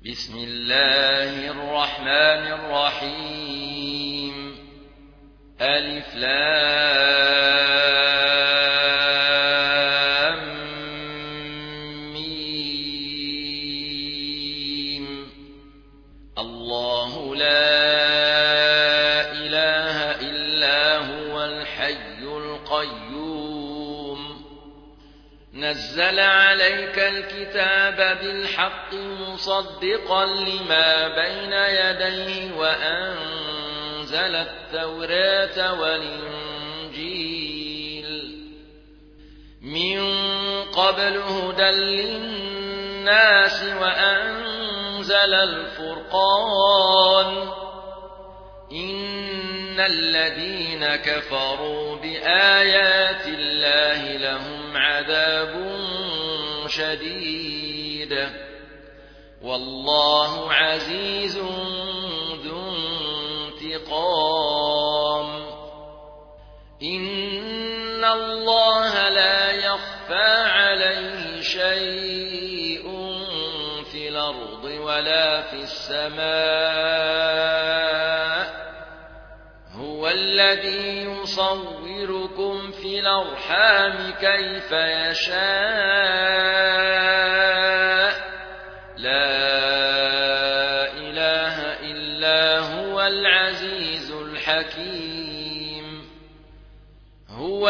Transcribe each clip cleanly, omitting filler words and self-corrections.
بسم الله الرحمن الرحيم ألف لام ميم الله لا إله إلا هو الحي القيوم نزل عليك الكتاب بالحق مصدقا لما بين يديه وأنزل التوراة والإنجيل من قبل هدى للناس وأنزل الفرقان إن الذين كفروا بآيات الله لهم عذاب شديد والله عزيز ذو انتقام إن الله لا يخفى عليه شيء في الأرض ولا في السماء هو الذي يصوركم في الأرحام كيف يشاء لا إله إلا هو العزيز الحكيم هو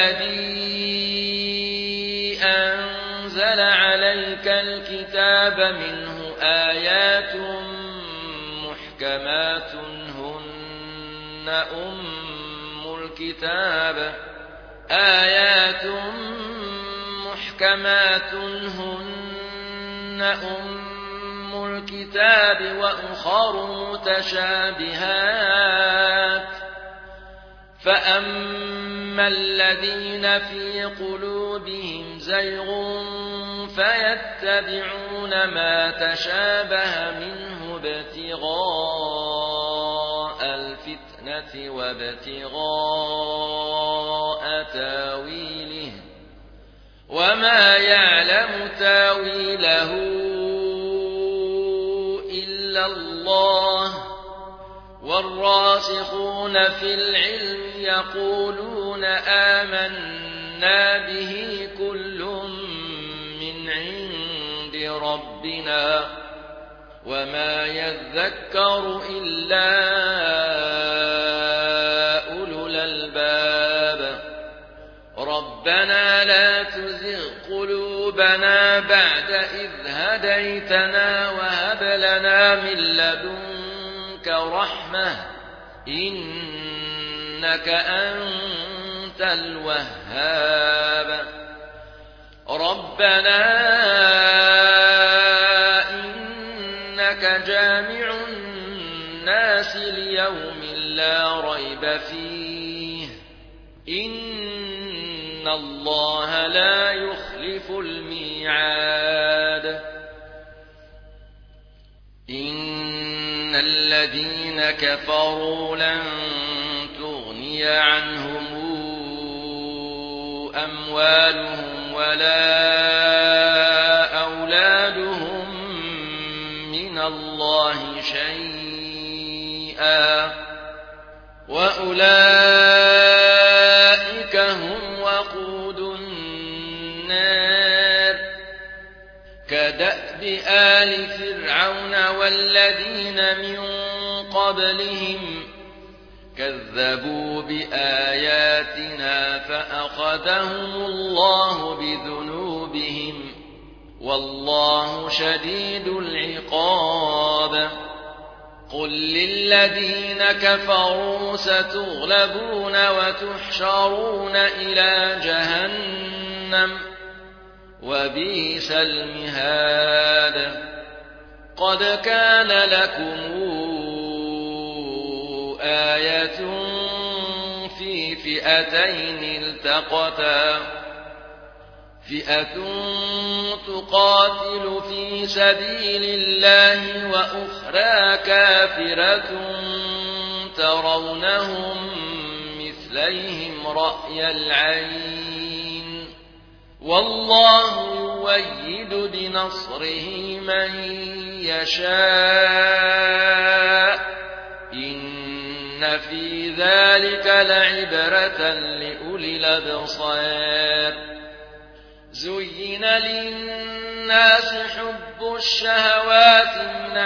الذي أنزل عليك الكتاب منه آيات محكمات هن أم الكتاب وأخر متشابهات فأما الذين في قلوبهم زيغ فيتبعون ما تشابه منه ابتغاء الفتنة وابتغاء تاويله وما يعلم تاويله إلا الله والراسخون في العلم يقولون آمنا به كل من عند ربنا وما يذكر إلا أولو الألباب ربنا لا تزغ قلوبنا بعد إذ هديتنا وهب لنا من لدنك رحمة إنك أنت الوهاب ربنا إنك جامع الناس ليوم لا ريب فيه إن الله لا يخلف الميعاد إن الذين كفروا لن تغني عنهم أموالهم ولا أولادهم من الله شيئا وأولئك هم وقود النار كدأب آل فرعون والذين من قبلهم كذبوا بآياتنا فأخذهم الله بذنوبهم والله شديد العقاب قل للذين كفروا ستغلبون وتحشرون إلى جهنم وبئس المهاد قد كان لكم آية في فئتين التقتا فئة تقاتل في سبيل الله وأخرى كافرة ترونهم مثليهم رأي العين والله يؤيد بنصره من يشاء إن في ذلك لعبرة لأولي الأبصار زين للناس حب الشهوات من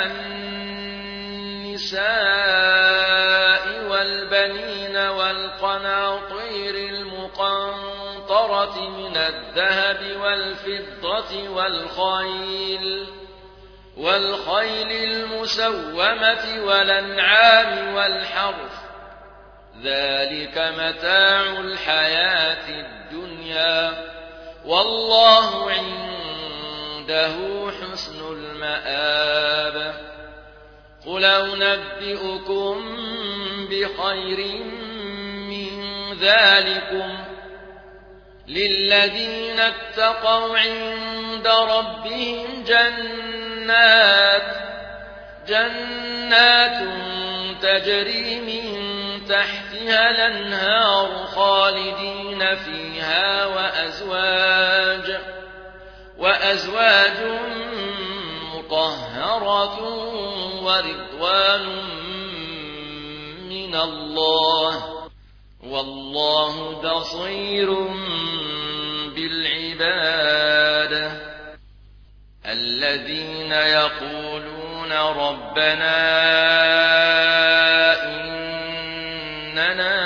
النساء والبنين والقناطير المقنطرة من الذهب والفضة والخيل المسومة والأنعام والحرث ذلك متاع الحياة الدنيا والله عنده حسن المآب قل أنبئكم بخير من ذلكم للذين اتقوا عند ربهم جنات تجري من تحتها الأنهار خالدين فيها وأزواج مطهرة ورضوان من الله والله بصير بالعباد الذين يقولون ربنا إننا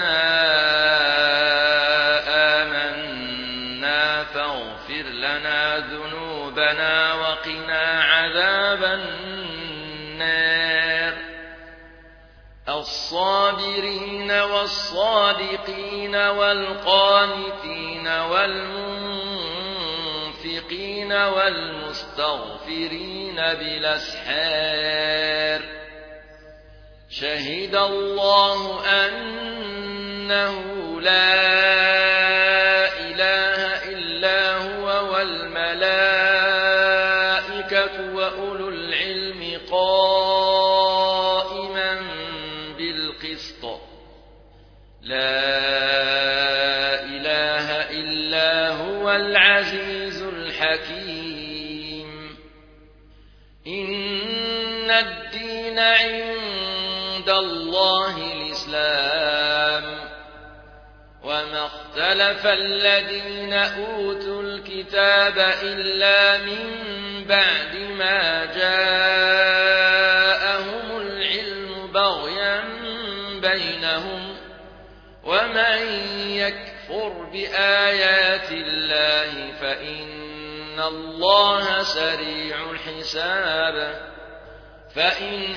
آمنا فاغفر لنا ذنوبنا وقنا عذاب النار الصابرين والصادقين والقانتين والمنفقين والمستغفرين بالأسحار شهد الله أنه لا إله إلا هو والملائكة وأولو العلم قائما بالقسط لا إله إلا هو العزيز الحكيم إن الدين عند الله الإسلام وما اختلف الذين أوتوا الكتاب إلا من بعد ما جاءهم العلم بغيا بينهم ومن يكفر بآيات الله فإن الله سريع الحساب فإن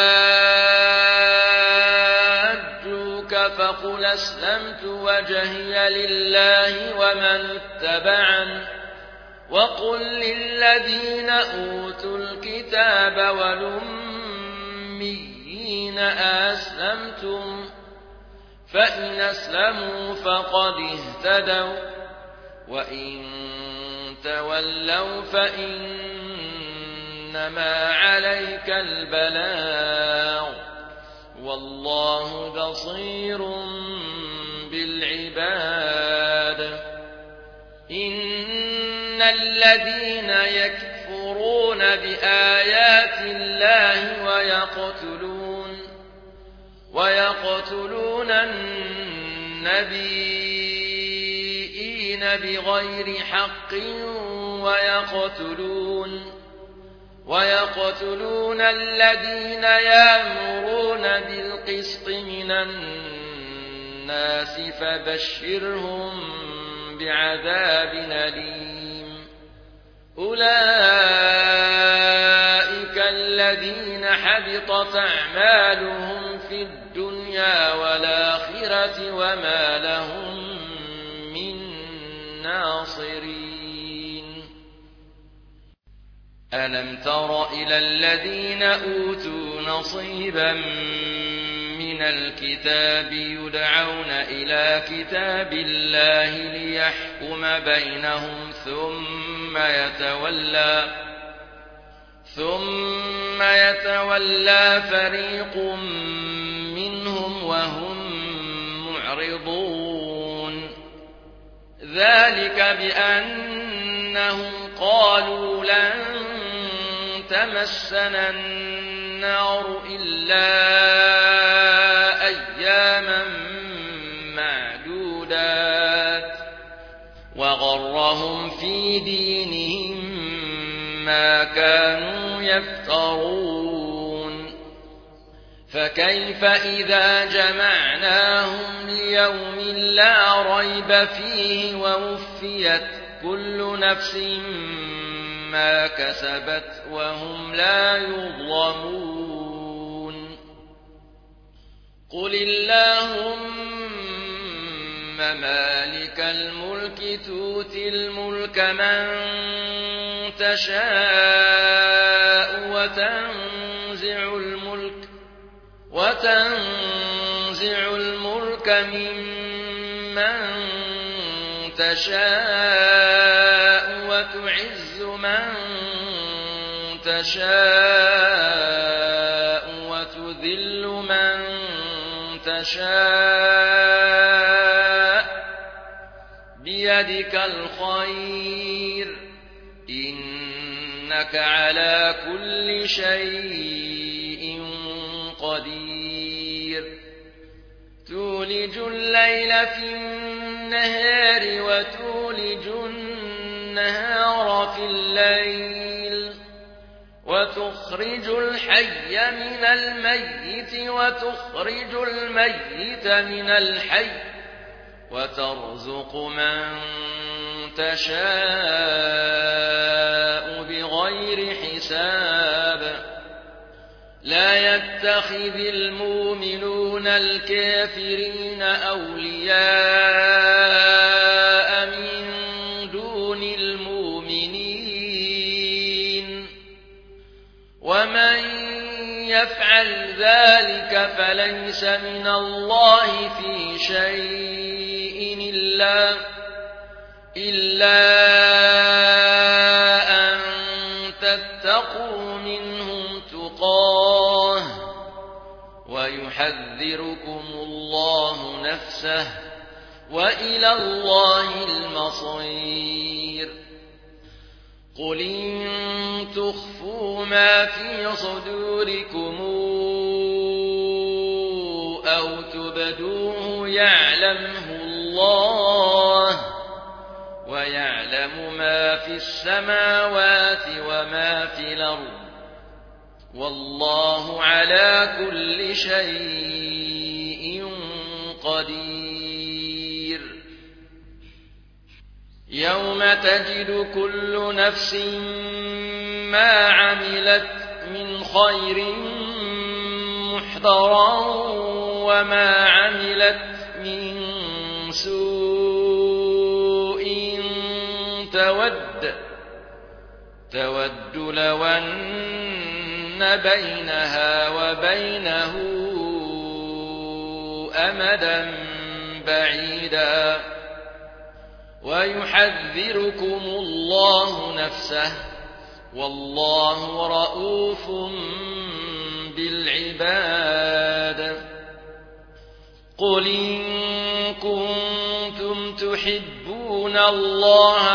حاجوك فقل أسلمت وجهي لله ومن اتبعن وقل للذين أوتوا الكتاب والأميين أسلمتم فإن أسلموا فقد اهتدوا وإن تولوا فإنما عليك البلاغ والله بصير بالعباد إن الذين يكفرون بآيات الله ويقتلون النبيين بغير حق ويقتلون الذين يأمرون بالقسط من الناس فبشرهم بعذاب أليم أولئك الذين حبطت أعمالهم في الدنيا والآخرة وما لهم من ناصرين ألم تر إلى الذين أوتوا نصيبا من الكتاب يدعون إلى كتاب الله ليحكم بينهم ثم يتولى فريق منهم وهم معرضون ذلك بأنهم قالوا لن تمسنا النار إلا أياما معدودات وغرهم في دينهم ما كانوا يفترون فكيف إذا جمعناهم ليوم لا ريب فيه ووفيت كل نفس ما كسبت وهم لا يظلمون قل اللهم مالك الملك تؤتي الملك من تشاء وتنزع الملك ممن تشاء وتعز من تشاء وتذل من تشاء بيدك الخير إنك على كل شيء قدير تولج الليل في النهار وتولج النهار في الليل وتخرج الحي من الميت وتخرج الميت من الحي وترزق من تشاء بغير حساب لا يتخذ المؤمنون الكافرين أولياء من دون المؤمنين ومن يفعل ذلك فليس من الله في شيء إلا أن تتقوا منهم تقاه ويحذركم الله نفسه وإلى الله المصير قل إن تخفوا ما في صدوركم أو تبدوه يعلمه الله ويعلم ما في السماوات وما في الأرض والله على كل شيء قدير يوم تجد كل نفس ما عملت من خير محضرا وما عملت من سوء تود لو أن بينها وبينه أمدا بعيدا ويحذركم الله نفسه والله رؤوف بالعباد قل إن كنتم تحبون الله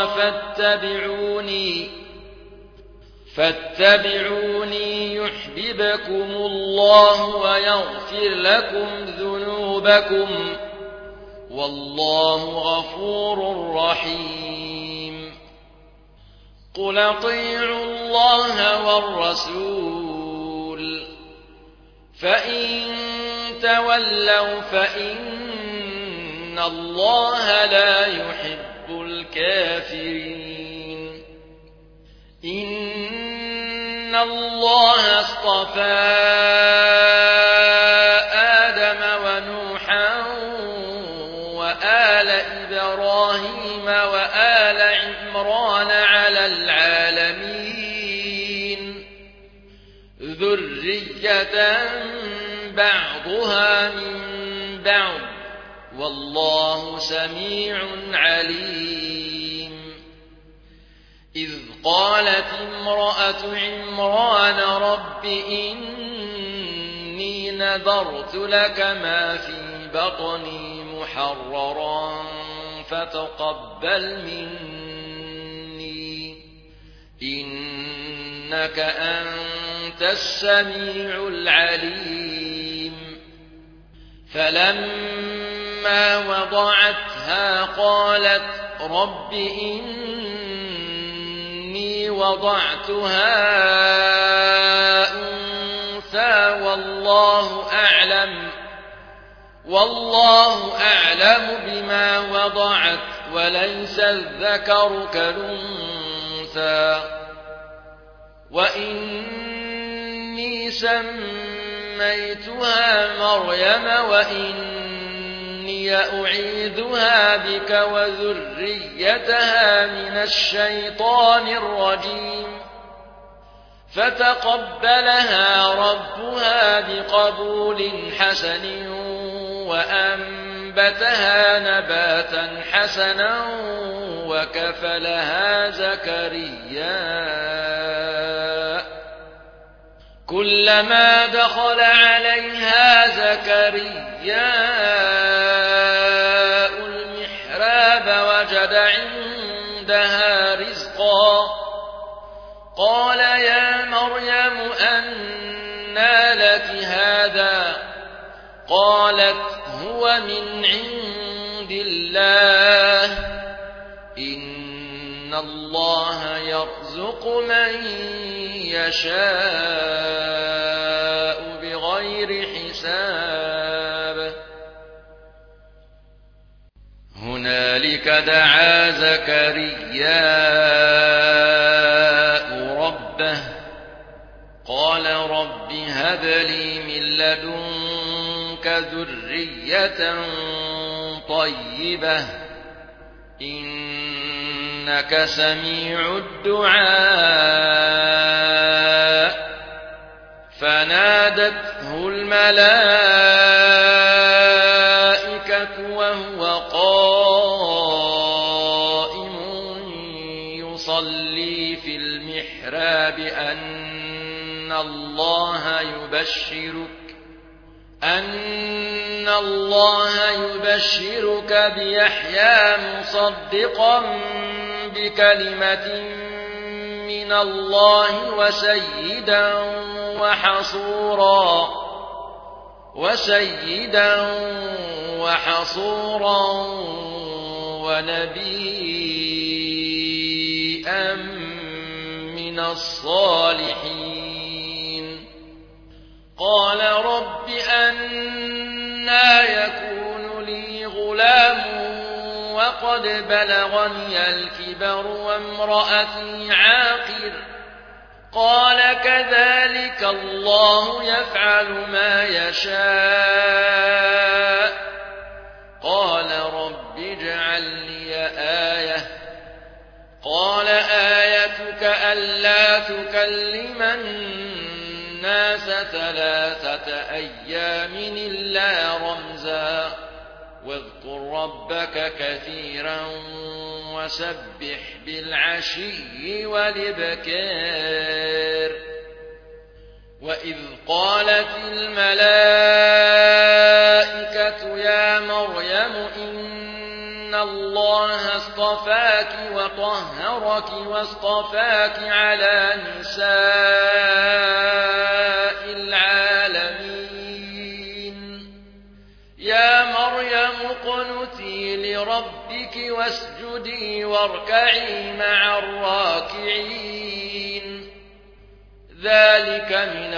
فاتبعوني يحببكم الله ويغفر لكم ذنوبكم والله غفور رحيم قل اطيعوا الله والرسول فإن تولوا فإن الله لا يحب الكافرين إن الله اصطفى آدم ونوحا وآل إبراهيم وآل عمران على العالمين ذرية بعضها من بعض والله سميع عليم إذ قالت امرأة عمران رب إني نذرت لك ما في بطني محررا فتقبل مني إنك أنت السميع العليم فلما وضعتها قالت رب إني وضعتها أنثى والله أعلم بما وضعت وليس الذكر كالأنثى وإني سميتها مريم وإني أعيذها بك وذريتها من الشيطان الرجيم فتقبلها ربها بقبول حسن وأنبتها نباتا حسنا وكفلها زكريا كلما دخل عليها زكريا المحراب وجد عندها رزقا قال يا مريم أنى لك هذا قالت هو من عند الله إن الله يرزق من يشاء بغير حساب هنالك دعا زكريا ربه قال رب هب لي من لدنك ذرية طيبة إنك سميع الدعاء فنادته الملائكة وهو قائم يصلي في المحراب أن الله يبشرك بيحيى مصدقا بكلمة من الله وسيدا وحصورا ونبيا من الصالحين قال رب أنى يكون لي غلام وقد بلغني الكبر وامرأتي عاقر قال كذلك الله يفعل ما يشاء قال رب اجعل لي آية قال آيتك ألا تكلم الناس 3 أيام إلا رمزا واذكر ربك كثيرا وسبح بالعشي والإبكار وإذ قالت الملائكة يا مريم إن الله اصطفاك وطهرك واصطفاك على نساء العالمين يا مريم اقنتي لربك واسجدي واركعي مع الراكعين ذلك من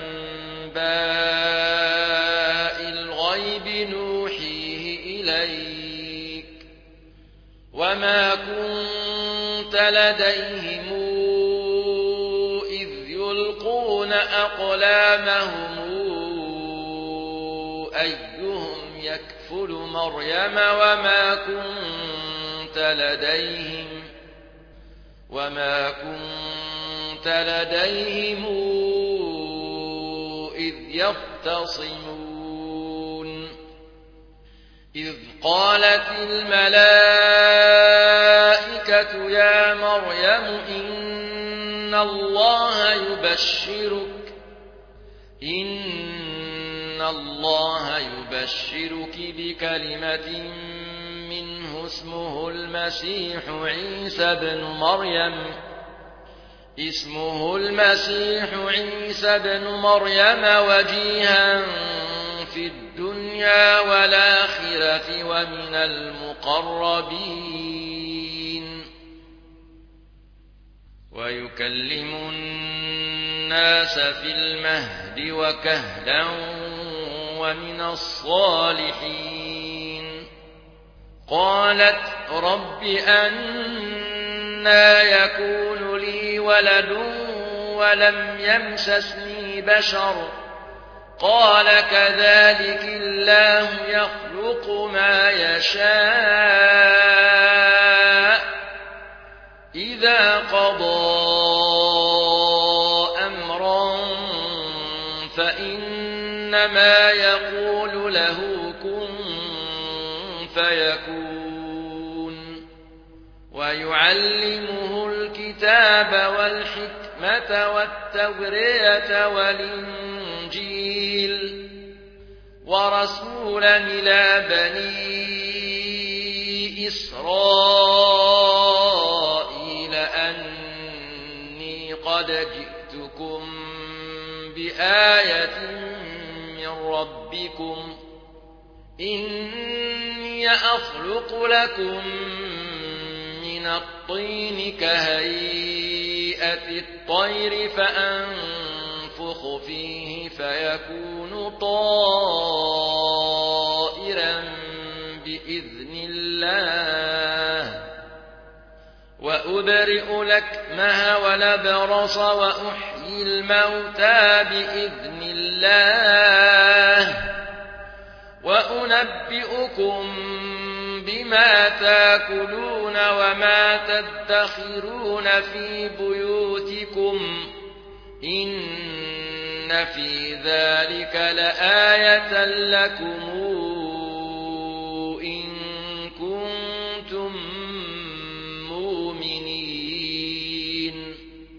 أنباء الغيب نوحيه إليك وما كنت لديهم إذ يلقون أقلامهم أيهم يكفل مريم وما كنت لديهم إذ يختصمون إذ قالت الملائكة يا مريم إن الله يبشرك بكلمة منه اسمه المسيح عيسى ابن مريم اسمه المسيح عيسى بن مريم وجيها في الدنيا والآخرة ومن المقربين ويكلم الناس في المهد وكهلا ومن الصالحين قالت رب أنى يكون لي ولد ولم يمسسني بشر قال كذلك الله يخلق ما يشاء إذا قضى أمرا فإنما يقول له كن فيكون ويعلمه الكتاب والحكمة والتوراة والإنجيل ورسولا إلى بني إسرائيل أني قد جئتكم بآية من ربكم إني أخلق لكم من الطين كهيئة الطير فأنفخ فيه فيكون طائرا بإذن الله وأبرئ الأكمه والأبرص وأحيي الموتى بإذن الله وأنبئكم بما تاكلون وما تدخرون في بيوتكم إن في ذلك لآية لكم إن كنتم مؤمنين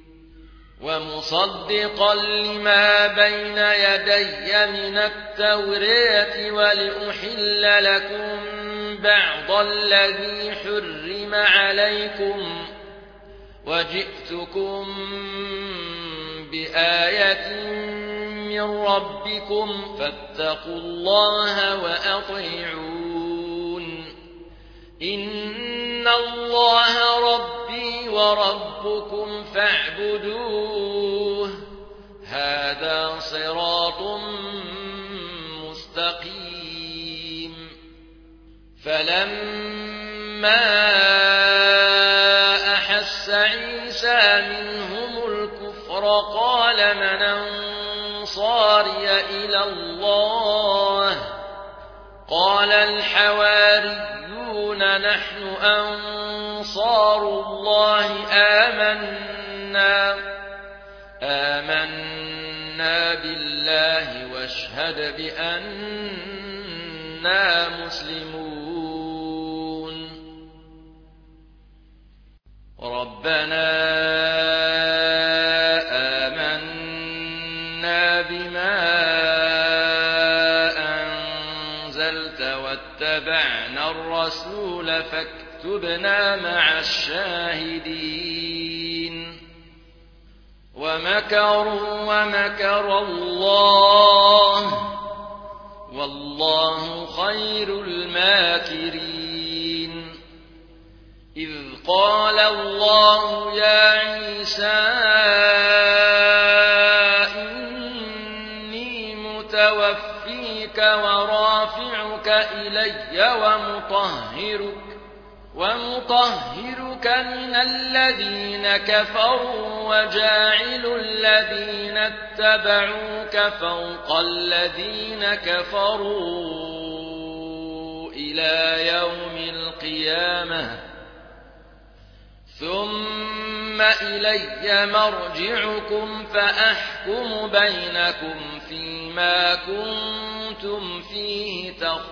ومصدقا لما بين يدي من التوراة ولأحل لكم بعض الذي حرم عليكم وجئتكم بآية من ربكم فاتقوا الله وأطيعون إن الله ربي وربكم فاعبدوه هذا صراط مستقيم فلما أحس عيسى منهم الكفر قال من أنصاري إلى الله قال الحواريون نحن أنصار الله آمنا بالله واشهد بأننا مسلمون ربنا آمنا بما أنزلت واتبعنا الرسول فاكتبنا مع الشاهدين ومكروا ومكر الله والله خير الماكرين إذ قال الله يا عيسى إني متوفيك ورافعك إلي ومطهرك من الذين كفروا وجاعل الذين اتبعوك فوق الذين كفروا إلى يوم القيامة ثم إلي مرجعكم فأحكم بينكم فيما كنتم فيه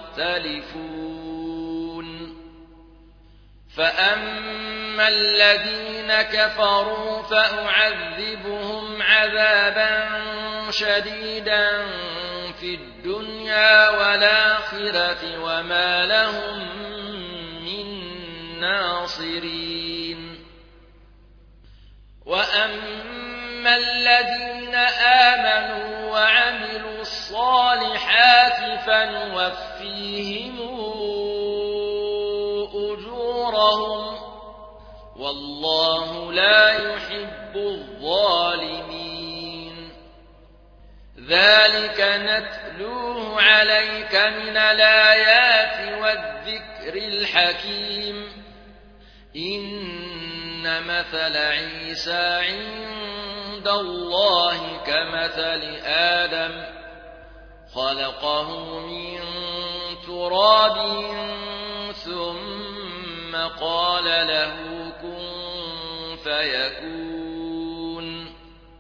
تختلفون فأما الذين كفروا فأعذبهم عذابا شديدا في الدنيا والآخرة وما لهم من ناصرين وأما الذين آمنوا وعملوا الصالحات فنوفيهم أجورهم والله لا يحب الظالمين ذلك نتلوه عليك من الآيات والذكر الحكيم إن مثل عيسى عند الله كمثل آدم خلقه من تراب ثم قال له كن فيكون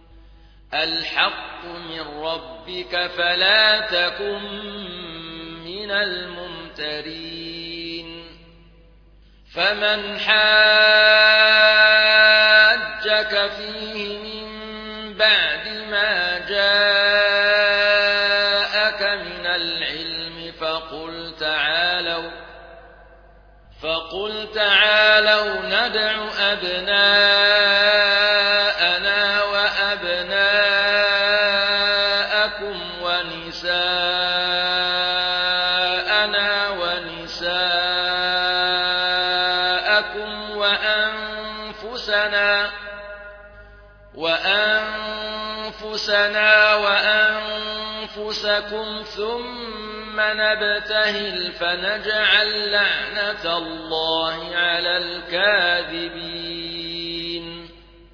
الحق من ربك فلا تكن من الممترين فمن حاجك فيه من بعد ما جاءك من العلم فقل تعالوا ندع أبناءنا وأبناءكم ونساءنا ونساءكم وأنفسنا وأنفسكم ثم نبتهل فنجعل لعنة الله على الكاذبين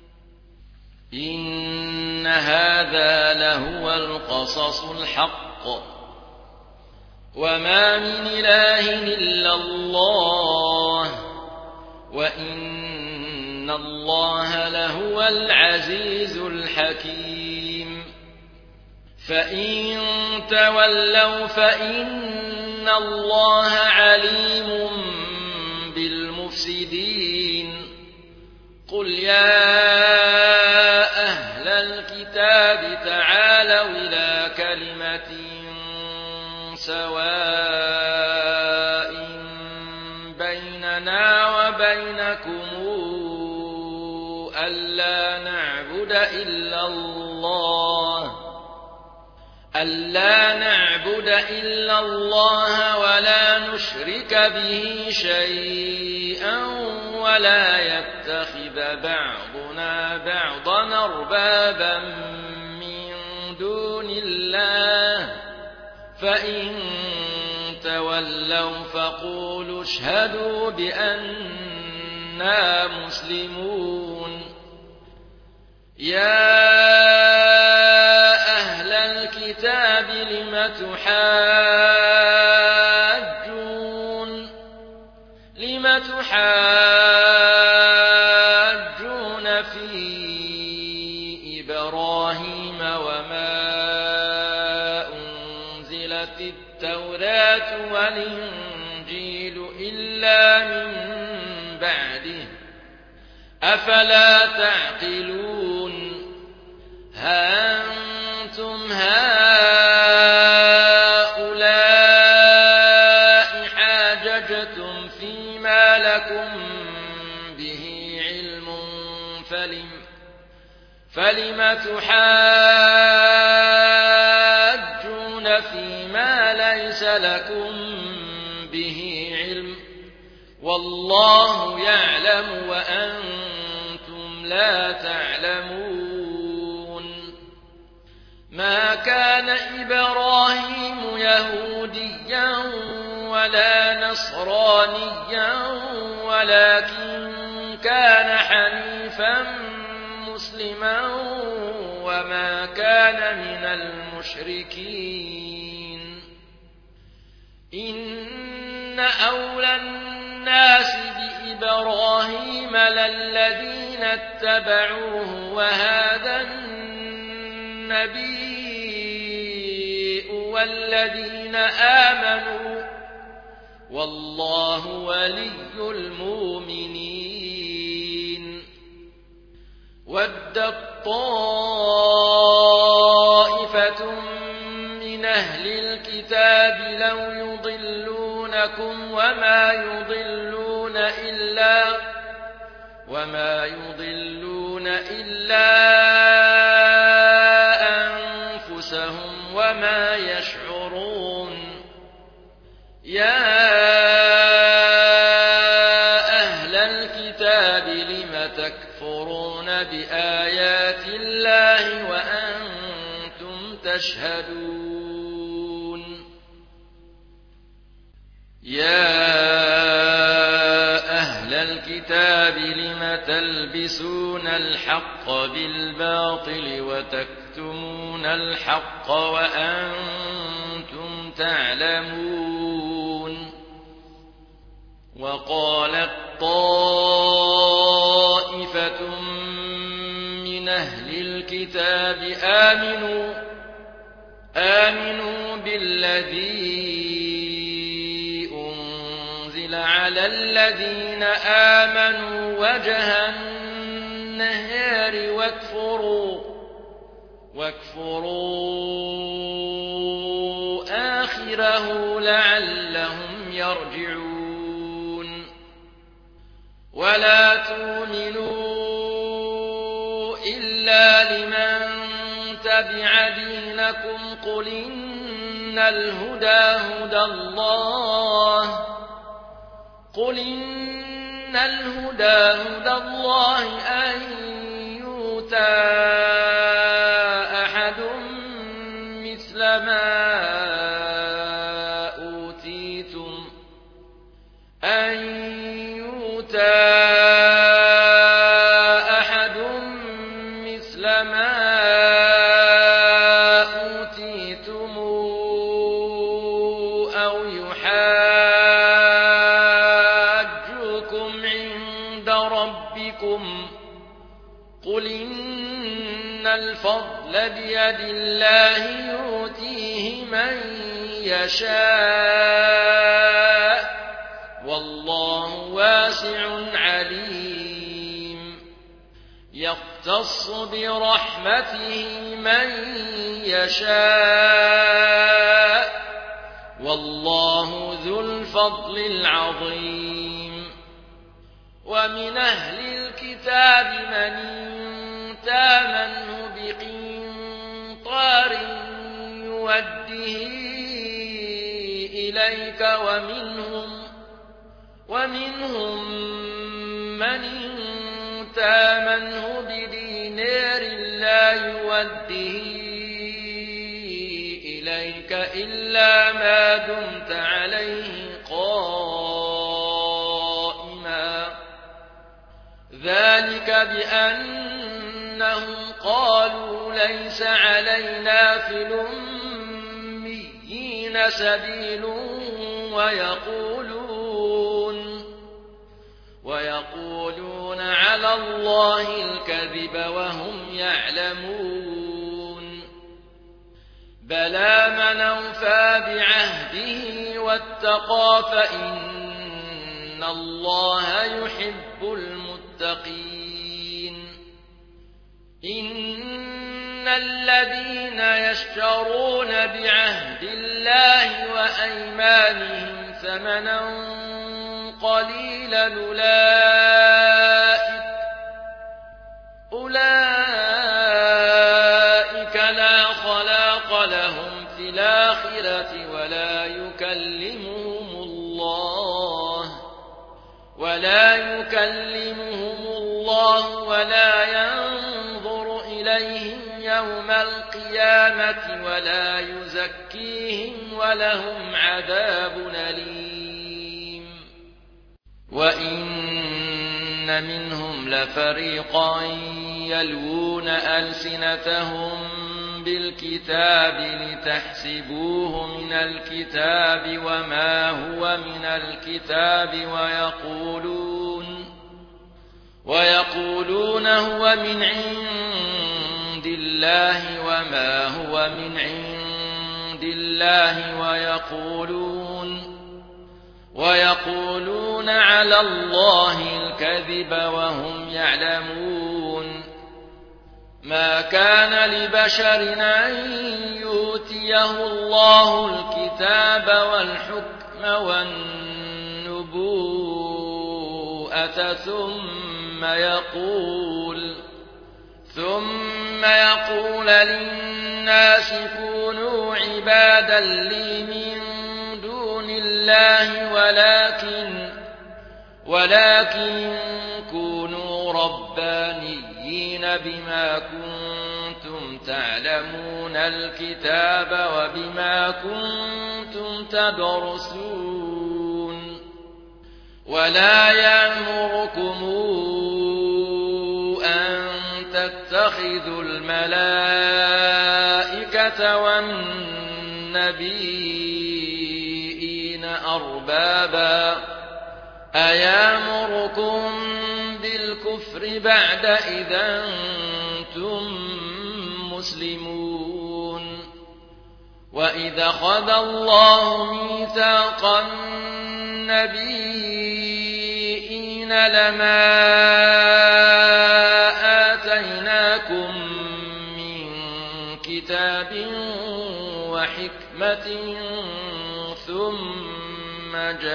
إن هذا لهو القصص الحق وما من إله إلا الله وإن الله لهو العزيز الحكيم فإن تولوا فإن الله عليم بالمفسدين قل يا أهل الكتاب تعالوا إلى كلمة سواء بيننا وبينكم ألا نعبد إلا الله ولا نشرك به شيئا ولا يتخذ بعضنا بعضا أربابا من دون الله فإن تولوا فقولوا اشهدوا بأننا مسلمون يا أهل الكتاب لم تحاجون في إبراهيم وما أنزلت التوراة والإنجيل إلا من بعده أفلا تعقلون ها أنتم هؤلاء حاججتم فيما لكم به علم فلم تحاجون فيما ليس لكم به علم والله يعلم وأنتم لا تعلمون ما كان إبراهيم يهوديا ولا نصرانيا ولكن كان حنيفا مسلما وما كان من المشركين إن أولى الناس بإبراهيم للذين اتبعوه وهذا النبي والذين آمنوا والله ولي المؤمنين ودت طائفة من أهل الكتاب لو يضلونكم وما يضلون إلا أنفسهم وما يشعرون يا أهل الكتاب لم تكفرون بآيات الله وأنتم تشهدون يا أهل الكتاب لم تلبسون الحق بالباطل وتكتمون الحق وأنتم تعلمون وقالت طائفة من أهل الكتاب آمنوا بالذي أنزل على الذين آمنوا وجه النهار واكفروا آخره لعلهم يرجعون ولا تؤمنوا إلا لمن تبع دينكم قل إن الهدى هدى الله أن يؤتى أحد مثل ما أوتيتم أو يحاجوكم عند ربكم قل إن الفضل بيد الله يؤتيه من يشاء والله واسع عليم يختص برحمته من يشاء والله ذو الفضل العظيم ومن أهل الكتاب من تامنه بقنطار يوده إليك ومنهم من تامنه بدينار لا يوده إليك إلا ما دمت عليه قائما ذلك بأنهم قالوا ليس علينا في الأميين سبيل ويقولون على الله الكذب وهم يعلمون بلى من أوفى بعهده واتقى فإن الله يحب المتقين إن الذين يشترون بعهد الله وأيمانهم ثمنا قليلا أولئك لا خلاق لهم في الآخرة ولا يكلمهم الله ولا ينظر إليهم يوم القيامة ولا يزكيهم ولهم عذاب أليم وإن منهم لفريقا يلوون ألسنتهم بالكتاب لتحسبوه من الكتاب وما هو من الكتاب ويقولون هو من عند الله وما هو من عند الله ويقولون على الله الكذب وهم يعلمون ما كان لبشر أن يؤتيه الله الكتاب والحكم والنبوءة ثم ثم يقول للناس كونوا عبادا لي من دون الله ولكن كونوا ربانيين بما كنتم تعلمون الكتاب وبما كنتم تدرسون ولا يأمركم أن تتخذوا الملائكة والنبيين أربابا أيامركم بالكفر بعد إذا أنتم مسلمون وإذا أخذ الله ميثاق النبيين لما آتيناكم من كتاب وحكمة ثم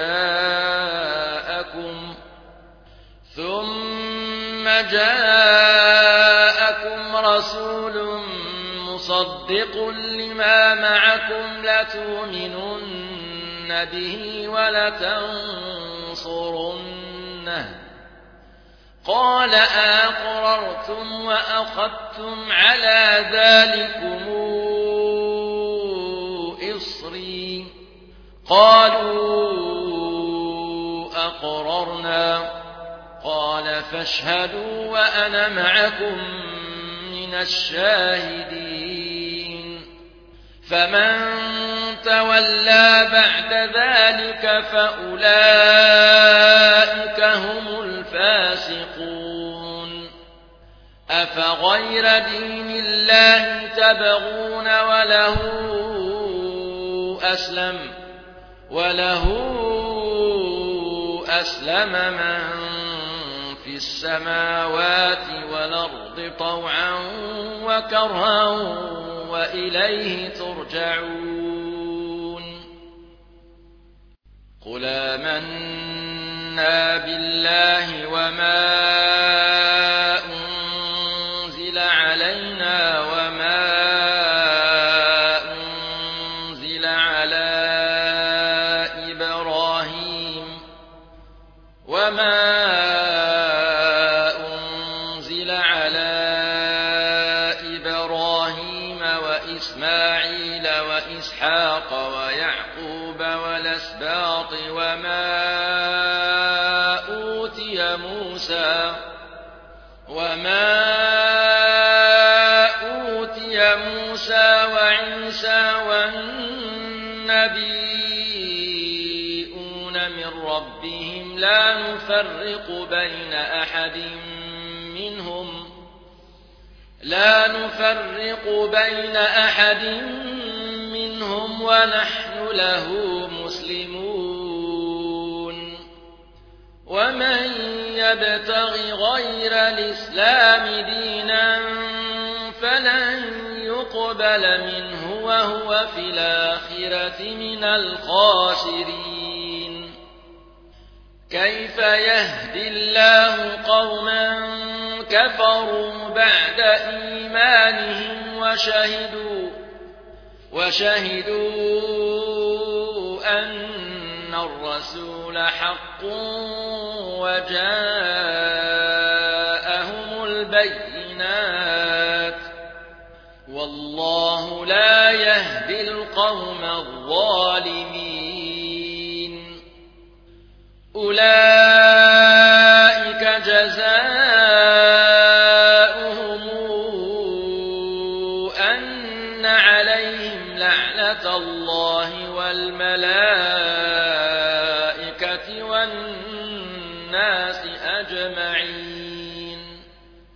جاءكم رسول مصدق لما معكم لتؤمنن به ولتنصرنه قال أقررتم وأخذتم على ذلكم إصري قالوا أقررنا قال فاشهدوا وأنا معكم من الشاهدين فمن تولى بعد ذلك فأولئك هم الفاسقون أفغير دين الله تبغون وله أسلم من في السماوات والأرض طوعا وكرها وإليه ترجعون قل آمنا بالله وما أنزل علينا وما أنزل على إبراهيم وإسماعيل وإسحاق ويعقوب والأسباط وما أوتي موسى وعيسى والنبيون من ربهم لا نفرق بين أحد منهم ونحن له مسلمون ومن يبتغ غير الإسلام دينا فلن يقبل منه وهو في الآخرة من الخاسرين كيف يهدي الله قوما كفروا بعد إيمانهم وشهدوا أن الرسول حق وجاءهم البينات والله لا يهدي القوم الظالمين أولئك جزاؤهم أن عليهم لعنة الله والملائكة والناس أجمعين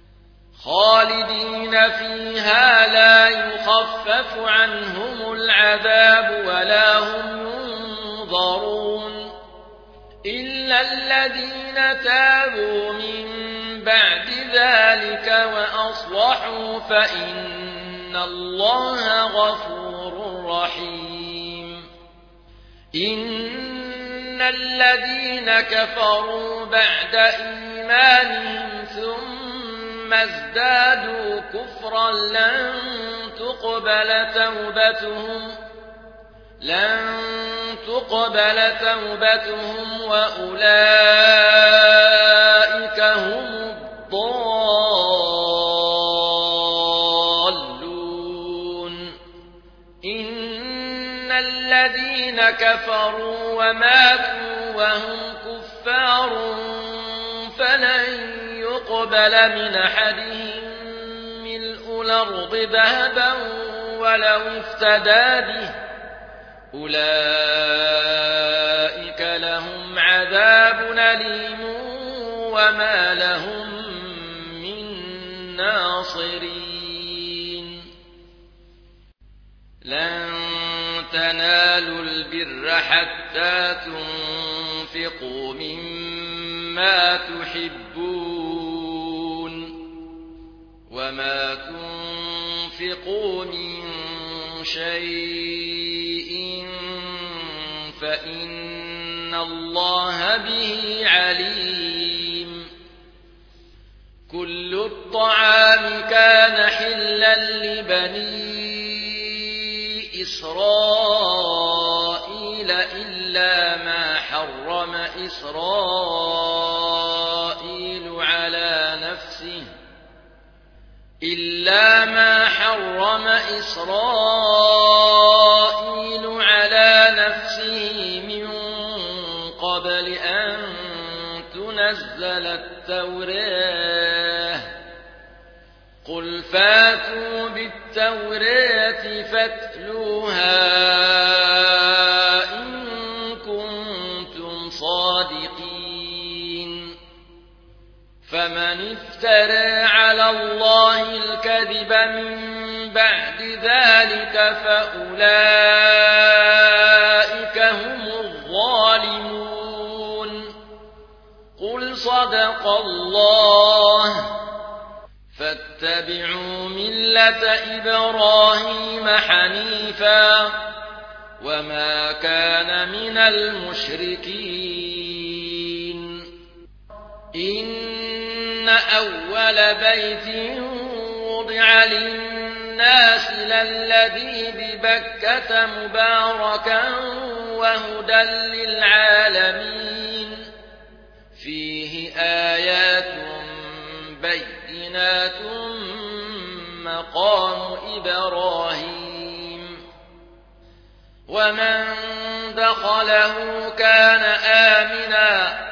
خالدين فيها لا يخفف عنهم العذاب ولا هم ينظرون إلا الذين تابوا من بعد ذلك وأصلحوا فإن الله غفور رحيم إن الذين كفروا بعد إيمانهم إيمانهم ثم ازدادوا كفرا لن تقبل توبتهم وأولئك هم الضالون. إن الذين كفروا وماتوا وهم كفار فلن يقبل من أحدهم ملء الأرض ذهبا ولو افتدى به أولئك لهم عذاب أليم وما لهم من ناصرين. لن تنالوا البر حتى تنفقوا مما تحبون وما تنفقوا من شيء فإن الله به عليم. كل الطعام كان حلا لبني إسرائيل إلا ما حرم إسرائيل على نفسه من قبل أن تنزل التوراة. قل فاتوا بالتوراة فاتلوها إن كنتم صادقين. فمن افترى على الله الكذب من بعد ذلك فأولئك هم الظالمون. قل صدق الله فاتبعوا ملة إبراهيم حنيفا وما كان من المشركين. إن أول بيت وضع للناس للذي ببكة مباركا وهدى للعالمين فيه آيات بينات مقام إبراهيم ومن دخله كان آمنا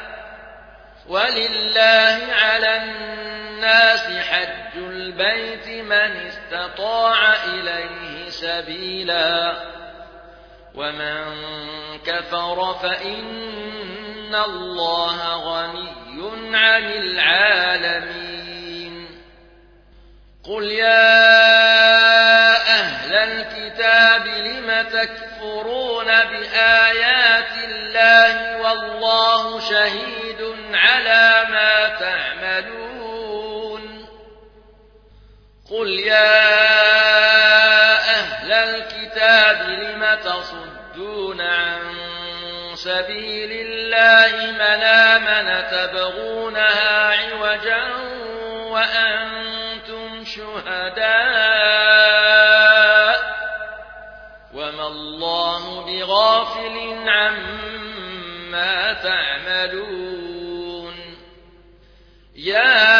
ولله على الناس حج البيت من استطاع إليه سبيلا ومن كفر فإن الله غني عن العالمين. قل يا أهل الكتاب لم تكفرون بآيات الله والله شهيد على ما تعملون. قل يا أهل الكتاب لم تصدون عن سبيل الله من آمن تبغونها عوجا وأنتم شهداء وما الله بغافل عما تعملون. يا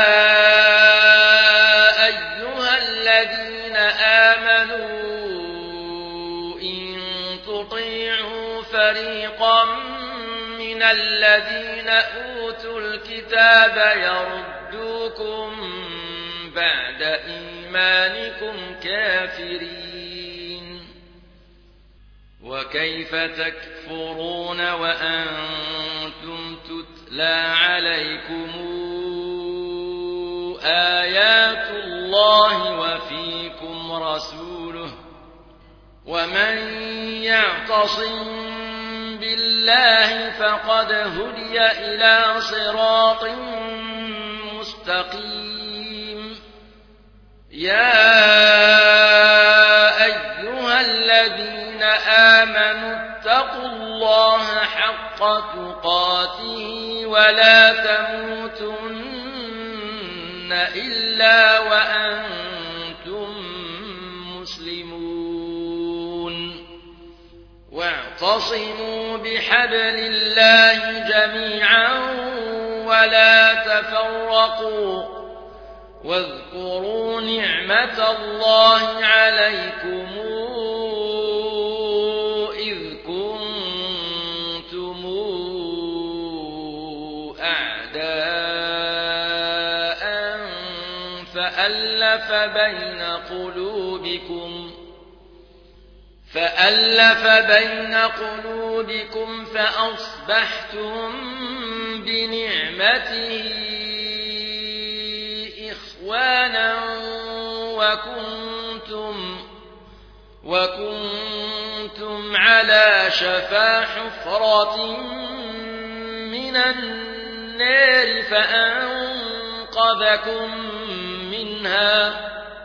أيها الذين آمنوا إن تطيعوا فريقا من الذين أوتوا الكتاب يردوكم بعد إيمانكم كافرين وكيف تكفرون وأنتم تتلى عليكم آيات الله وفيكم رسوله ومن يعتصم بالله فقد هدي إلى صراط مستقيم. يا أيها الذين آمنوا اتقوا الله حق تقاته ولا تموتن إلا وأنتم مسلمون واعتصموا بحبل الله جميعا ولا تفرقوا واذكروا نعمة الله عليكم إذ كنتم أعداء فألف بين قلوبكم فأصبحتم بنعمته إخوانا وكنتم على شفا حفرة من النار فأنقذكم منها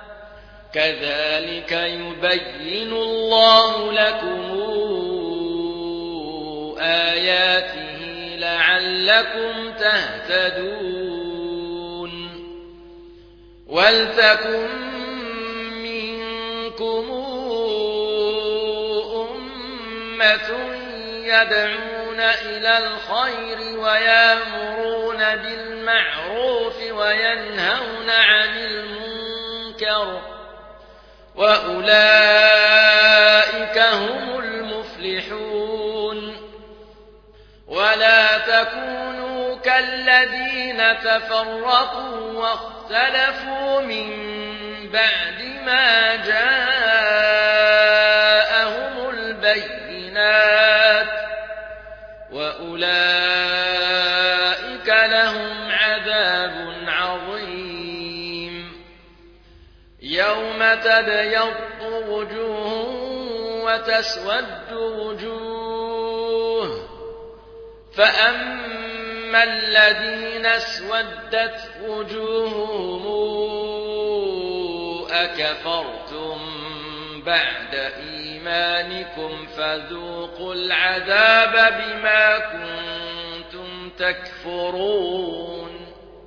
كذلك يبين الله لكم آياته لعلكم تهتدون ولتكن منكم أمة يدعون إلى الخير ويأمرون بالمعروف وينهون عن المنكر وأولئك هم المفلحون ولا تكونوا كالذين تفرقوا واختلفوا من بعد ما جاءهم البينات وأولئك لهم عذاب عظيم يوم تبيض وجوه وتسود وجوه فأما الذين اسودت وجوههم أكفرتم بعد إيمانكم فذوقوا العذاب بما كنتم تكفرون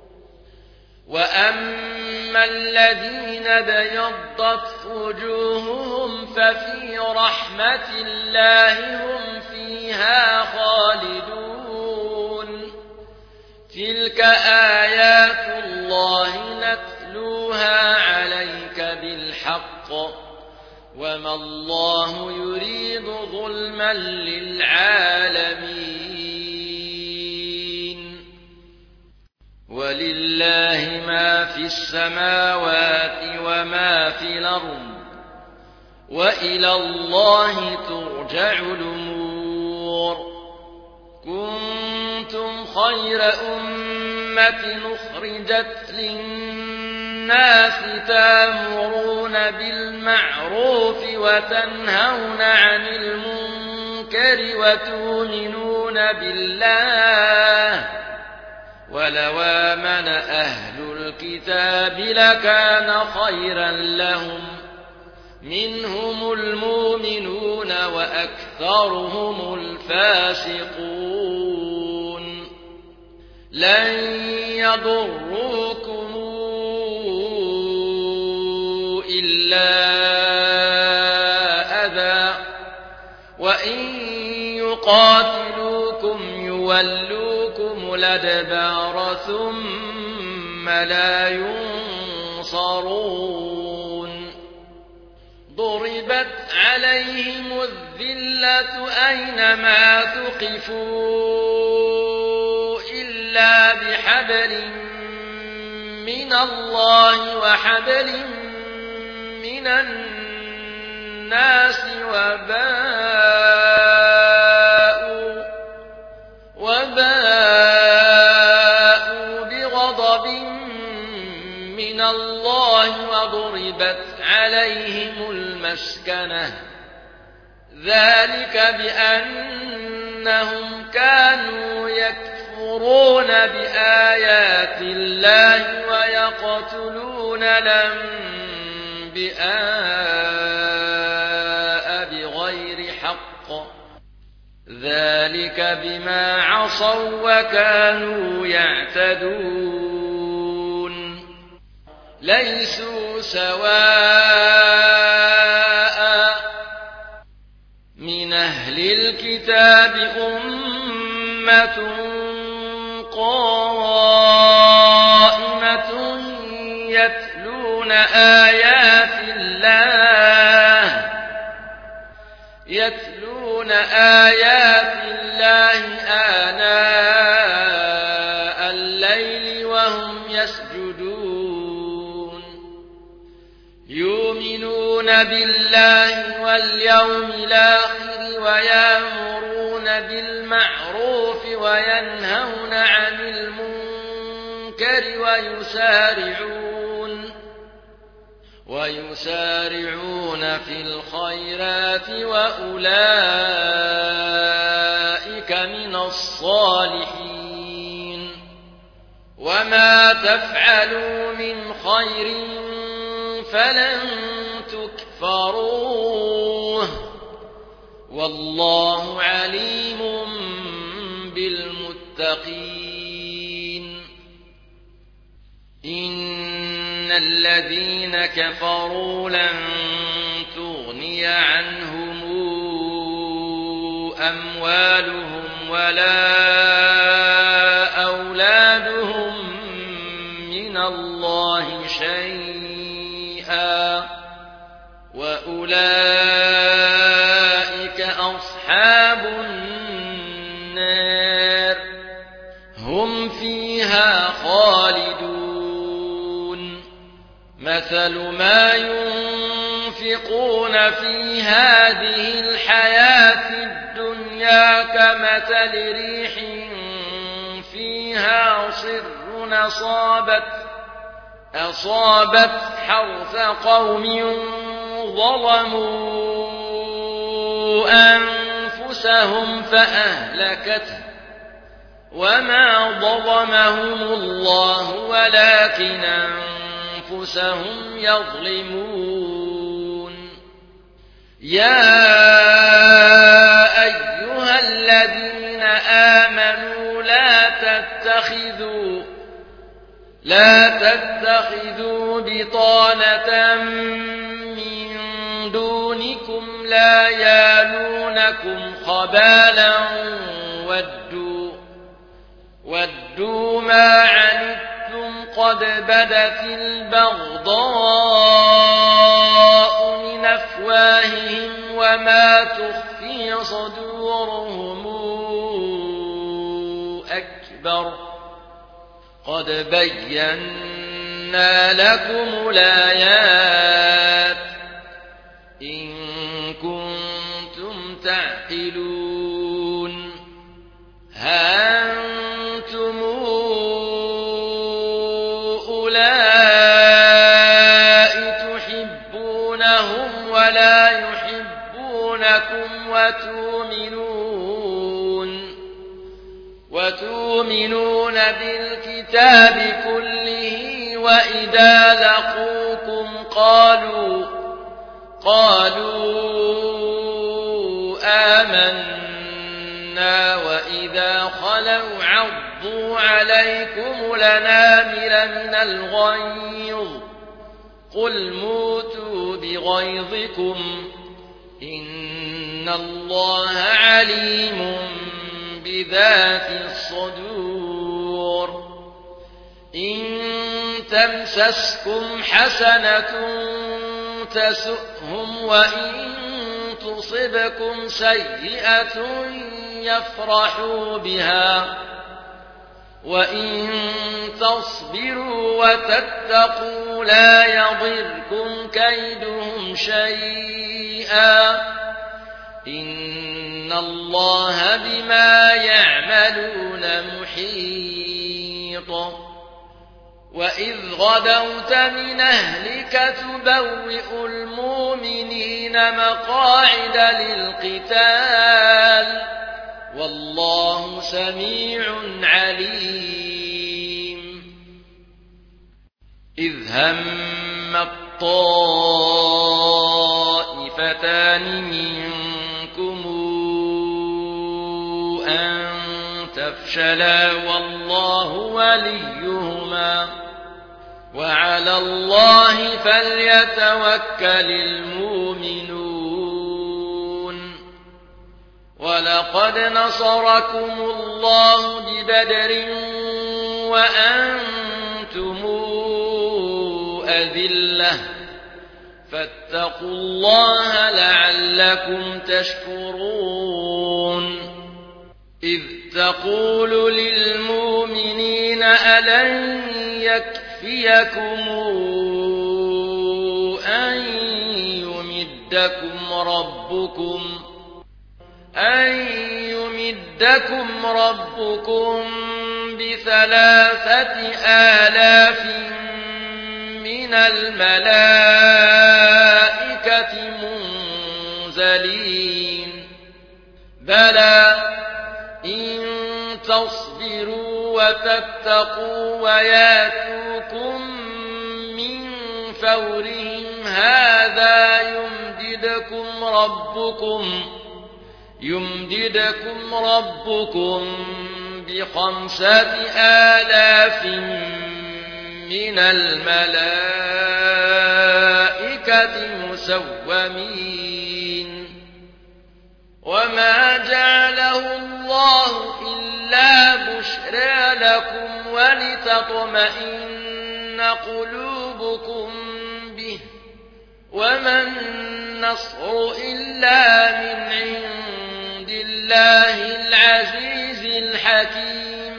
وأما الذين ابيضت وجوههم ففي رحمة الله هم فيها خالدون تلك آيات الله نتلوها عليك بالحق وما الله يريد ظلما للعالمين ولله ما في السماوات وما في الأرض وإلى الله ترجع الأمور كنتم خير أمة أخرجت للناس تأمرون بالمعروف وتنهون عن المنكر وتؤمنون بالله ولو آمن أهل الكتاب لكان خيرا لهم منهم المؤمنون وأكثرهم الفاسقون لن يضروكم إلا أذى وإن يقاتلوكم يولوكم الأدبار ثم لا ينصرون ضربت عليهم الذلة أينما ثقفوا إلا بحبل من الله وحبل من الناس وباءوا بغضب من الله وضربت عليهم المسكنة ذلك بأنهم كانوا يكفرون بآيات الله ويقتلون الأنبياء بغير حق ذلك بما عصوا وكانوا يعتدون ليسوا سواء من أهل الكتاب أمة قائمة يتلون آيات الله آناء الليل وهم يسجدون يؤمنون بالله واليوم الآخر ويأمرون بالمعروف وينهون عن المنكر ويسارعون في الخيرات وأولئك من الصالحين وما تفعلوا من خير فلن تكفروه والله عليم بالمتقين إن الذين كفروا لن تغني عنهم أموالهم ولا أولادهم من الله شيئا وأولئك أصحاب النار هم فيها خالدون مثل ما ينفقون في هذه الحياة الدنيا كمثل ريح فيها صر أصابت حرث قوم ظلموا أنفسهم فأهلكته وما ظلمهم الله ولكن أنفسهم يظلمون يا أيها الذين آمنوا لا تتخذوا بطانة من دونكم لا يالونكم خبالا ودوا ما عنتم قد بدت البغضاء من أفواههم وما تخفي صدورهم أكبر قد بينا لكم الآيات إن كنتم تعقلون ها أنتم أولئك تحبونهم ولا يحبونكم وتؤمنون بالكتاب كله وإذا لقوكم قالوا آمنا وإذا خلوا عضوا عليكم الأنامل من الغيظ قل موتوا بغيظكم إن الله عليم بذات الصدور إن تمسسكم حسنة تسؤهم وإن تصبكم سيئة يفرحوا بها وإن تصبروا وتتقوا لا يضركم كيدهم شيئا إن الله بما يعملون محيط وإذ غدوت من أهلك تبوئ المؤمنين مقاعد للقتال والله سميع عليم إذ هم الطائفتان منكم أن تفشلا والله وليهما وعلى الله فليتوكل المؤمنون ولقد نصركم الله ببدر وأنتم أذلة فاتقوا الله لعلكم تشكرون إذ تقول للمؤمنين ألن يكفيكم أن يمدكم ربكم ب3,000 من الملائكة منزلين بلى إن تصبروا وتتقوا وياتوكم من فورهم هذا يمددكم ربكم ب5,000 من الملائكة مسومين وما جعله الله إلا بشرى لكم ولتطمئن قلوبكم به وما النصر إلا من عند الله العزيز الحكيم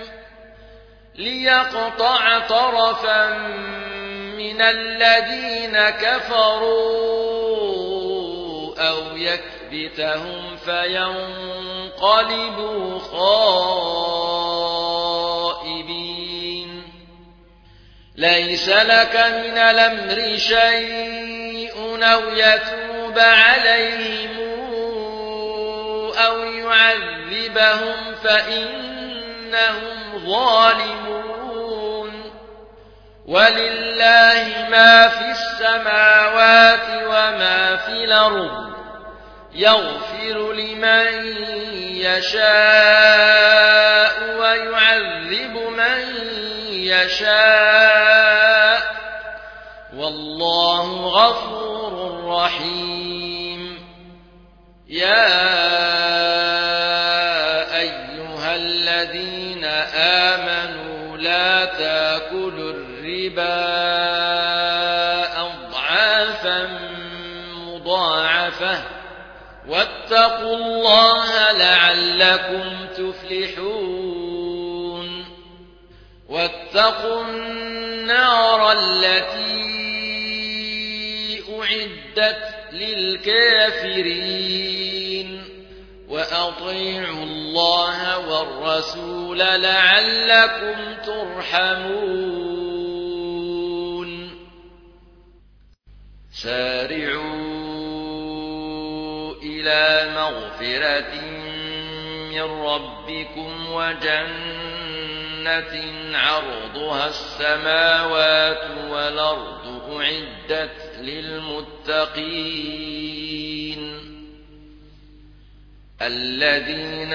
ليقطع طرفا من الذين كفروا أو يكبتهم فينقلبوا خائبين ليس لك من الأمر شيء أو يتوب عليهم أو يعذبهم فإنهم ظالمون ولله ما في السماوات وما في الأرض يغفر لمن يشاء ويعذب من يشاء والله غفور رحيم يا أيها الذين آمنوا لا تأكلوا الربا أضعافا مضاعفة واتقوا الله لعلكم تفلحون واتقوا النار التي أعدت للكافرين وأطيعوا الله والرسول لعلكم ترحمون سارعوا إلى مغفرة من ربكم وجنة عرضها السماوات والأرض أعدت للمتقين الذين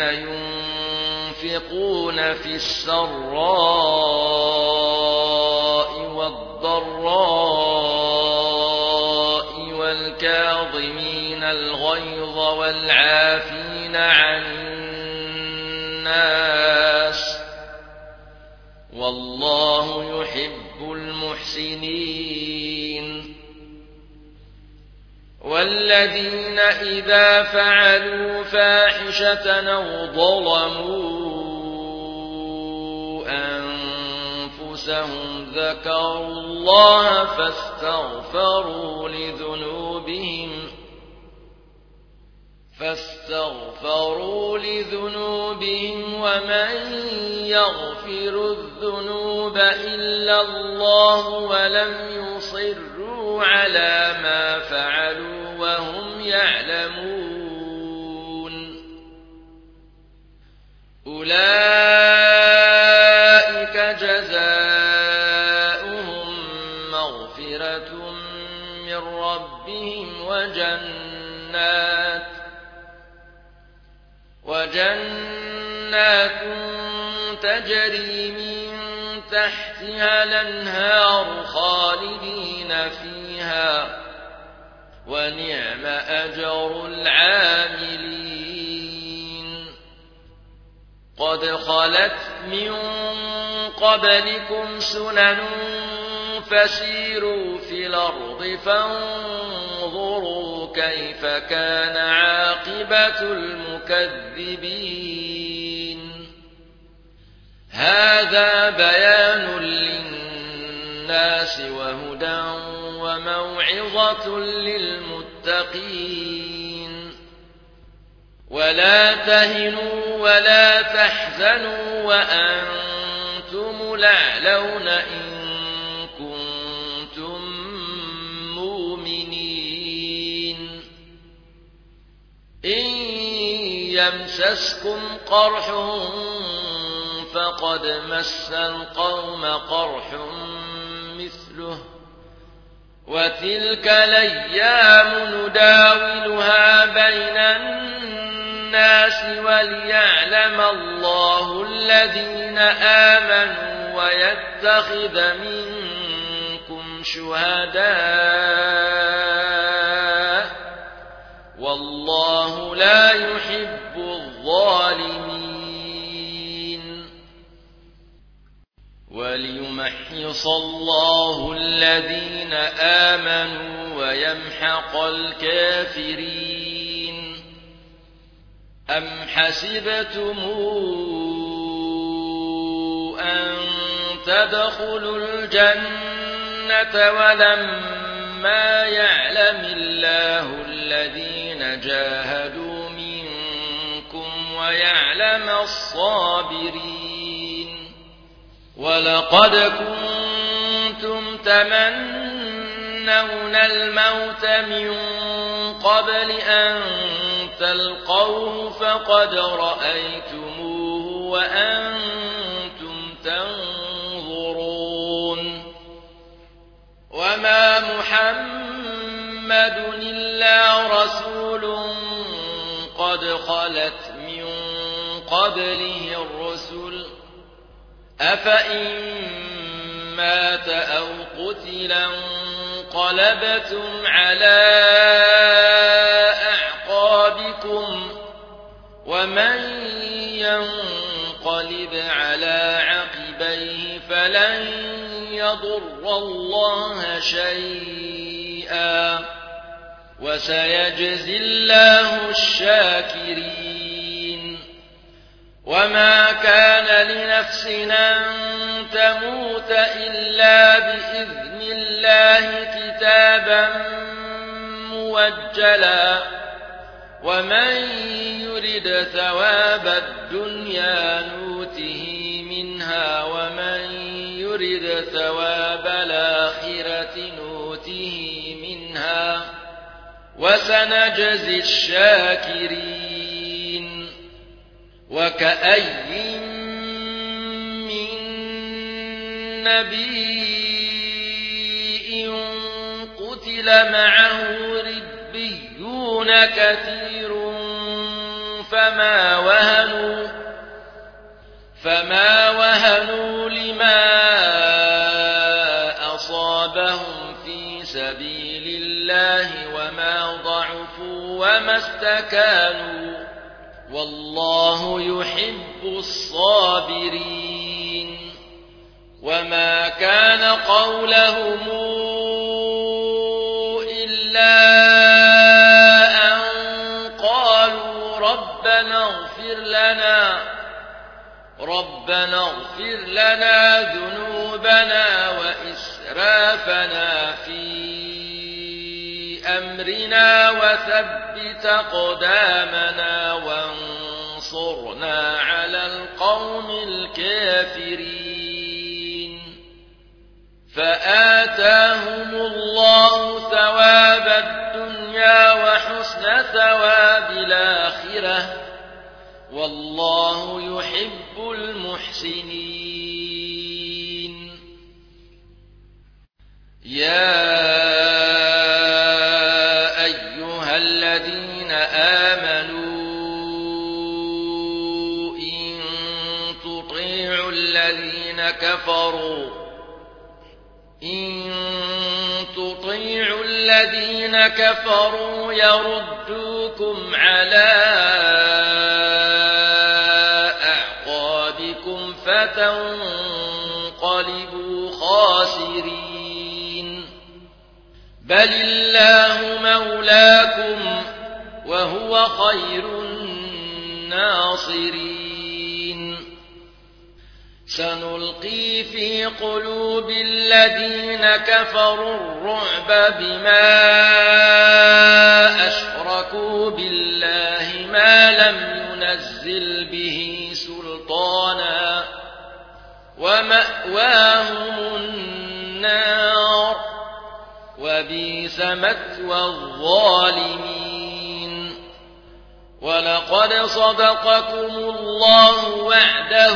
ينفقون في السراء والضراء والكاظمين الغيظ والعافين عن الناس والله يحب المحسنين والذين إذا فعلوا فاحشة أو ظلموا أنفسهم ذكروا الله فاستغفروا لذنوبهم ومن يغفر الذنوب إلا الله ولم يصروا على ما فعلوا وهم يعلمون أولئك جزاؤهم مغفرة من ربهم وجنات تجري من تحتها الأنهار خالدين فيها ونعم أجر العاملين قد خلت من قبلكم سنن فسيروا في الأرض فانظروا كيف كان عاقبة المكذبين هذا بيان للناس وهدى وموعظة للمتقين ولا تهنوا ولا تحزنوا وأنتم الأعلون إن كنتم مؤمنين إن يمسسكم قرح فقد مس القوم قرح مثله وتلك الأيام نداولها بين الناس وليعلم الله الذين آمنوا ويتخذ منكم شهداء والله لا يحب الظالمين وليمحص الله الذين آمنوا ويمحق الكافرين أم حسبتم أن تدخلوا الجنة ولما يعلم الله الذين جاهدوا منكم ويعلم الصابرين ولقد كنتم تمنون الموت من قبل أن تلقوه فقد رأيتموه وأنتم تنظرون وما محمد إلا رسول قد خلت من قبله الرسل أفإن مات أو قتل انقلبتم على أعقابكم ومن ينقلب على عقبيه فلن يضر الله شيئا وسيجزي الله الشاكرين وما كان لنفس أن تموت إلا بإذن الله كتابا موجلا ومن يرد ثواب الدنيا نوته منها ومن يرد ثواب الآخرة نوته منها وسنجزي الشاكرين وكأي من نبي قتل معه ربيون كثير فما وهنوا لما أصابهم في سبيل الله وما ضعفوا وما استكانوا والله يحب الصابرين وما كان قولهم إلا أن قالوا ربنا اغفر لنا ذنوبنا وإسرافنا في أمرنا وثبت أقدامنا وانصرنا على القوم الكافرين فآتاهم الله ثواب الدنيا وحسن ثواب الآخرة والله يحب المحسنين يا أيها الذين آمنوا إن تطيعوا الذين كفروا إن تطيعوا الذين كفروا يردوكم على أعقابكم فتنقلبوا خاسرين بل الله مولاكم وهو خير الناصرين سنلقي في قلوب الذين كفروا الرعب بما أشركوا بالله ما لم ينزل به سلطانا ومأواهم النار وبئس مثوى الظالمين ولقد صدقكم الله وعده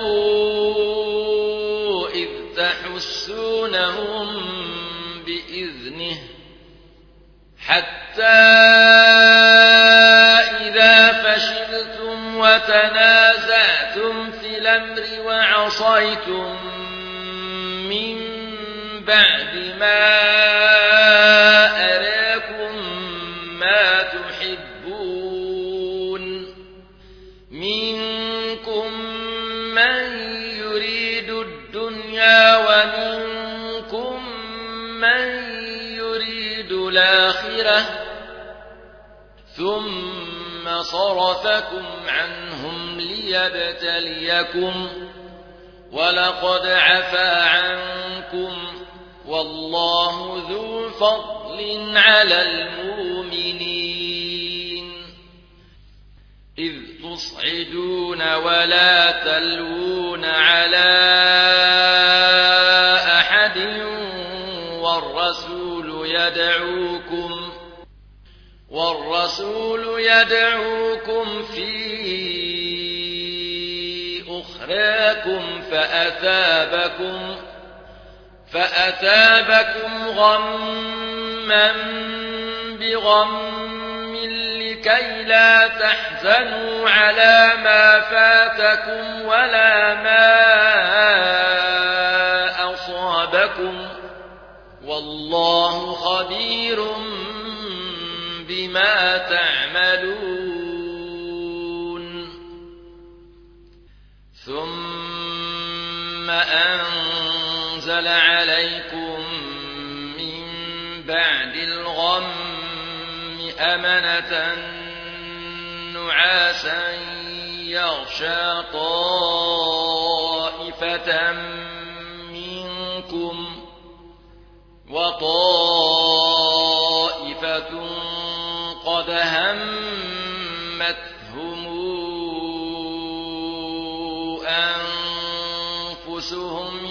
إذ تحسونهم بإذنه حتى إذا فشلتم وتنازعتم في الأمر وعصيتم من بعد ما أراكم ما تحبون منكم من يريد الدنيا ومنكم من يريد الآخرة ثم صرفكم عنهم ليبتليكم ولقد عفا عنكم والله ذو فضل على المؤمنين إذ تصعدون ولا تلوون على أحد والرسول يدعوكم في أخراكم فأثابكم غما بغم لكي لا تحزنوا على ما فاتكم ولا ما أصابكم والله خبير بما تعملون ثم أنزل عليكم من بعد الغم أمنة نعاسا يغشى طائفة منكم وطائفة قد همتهم أنفسهم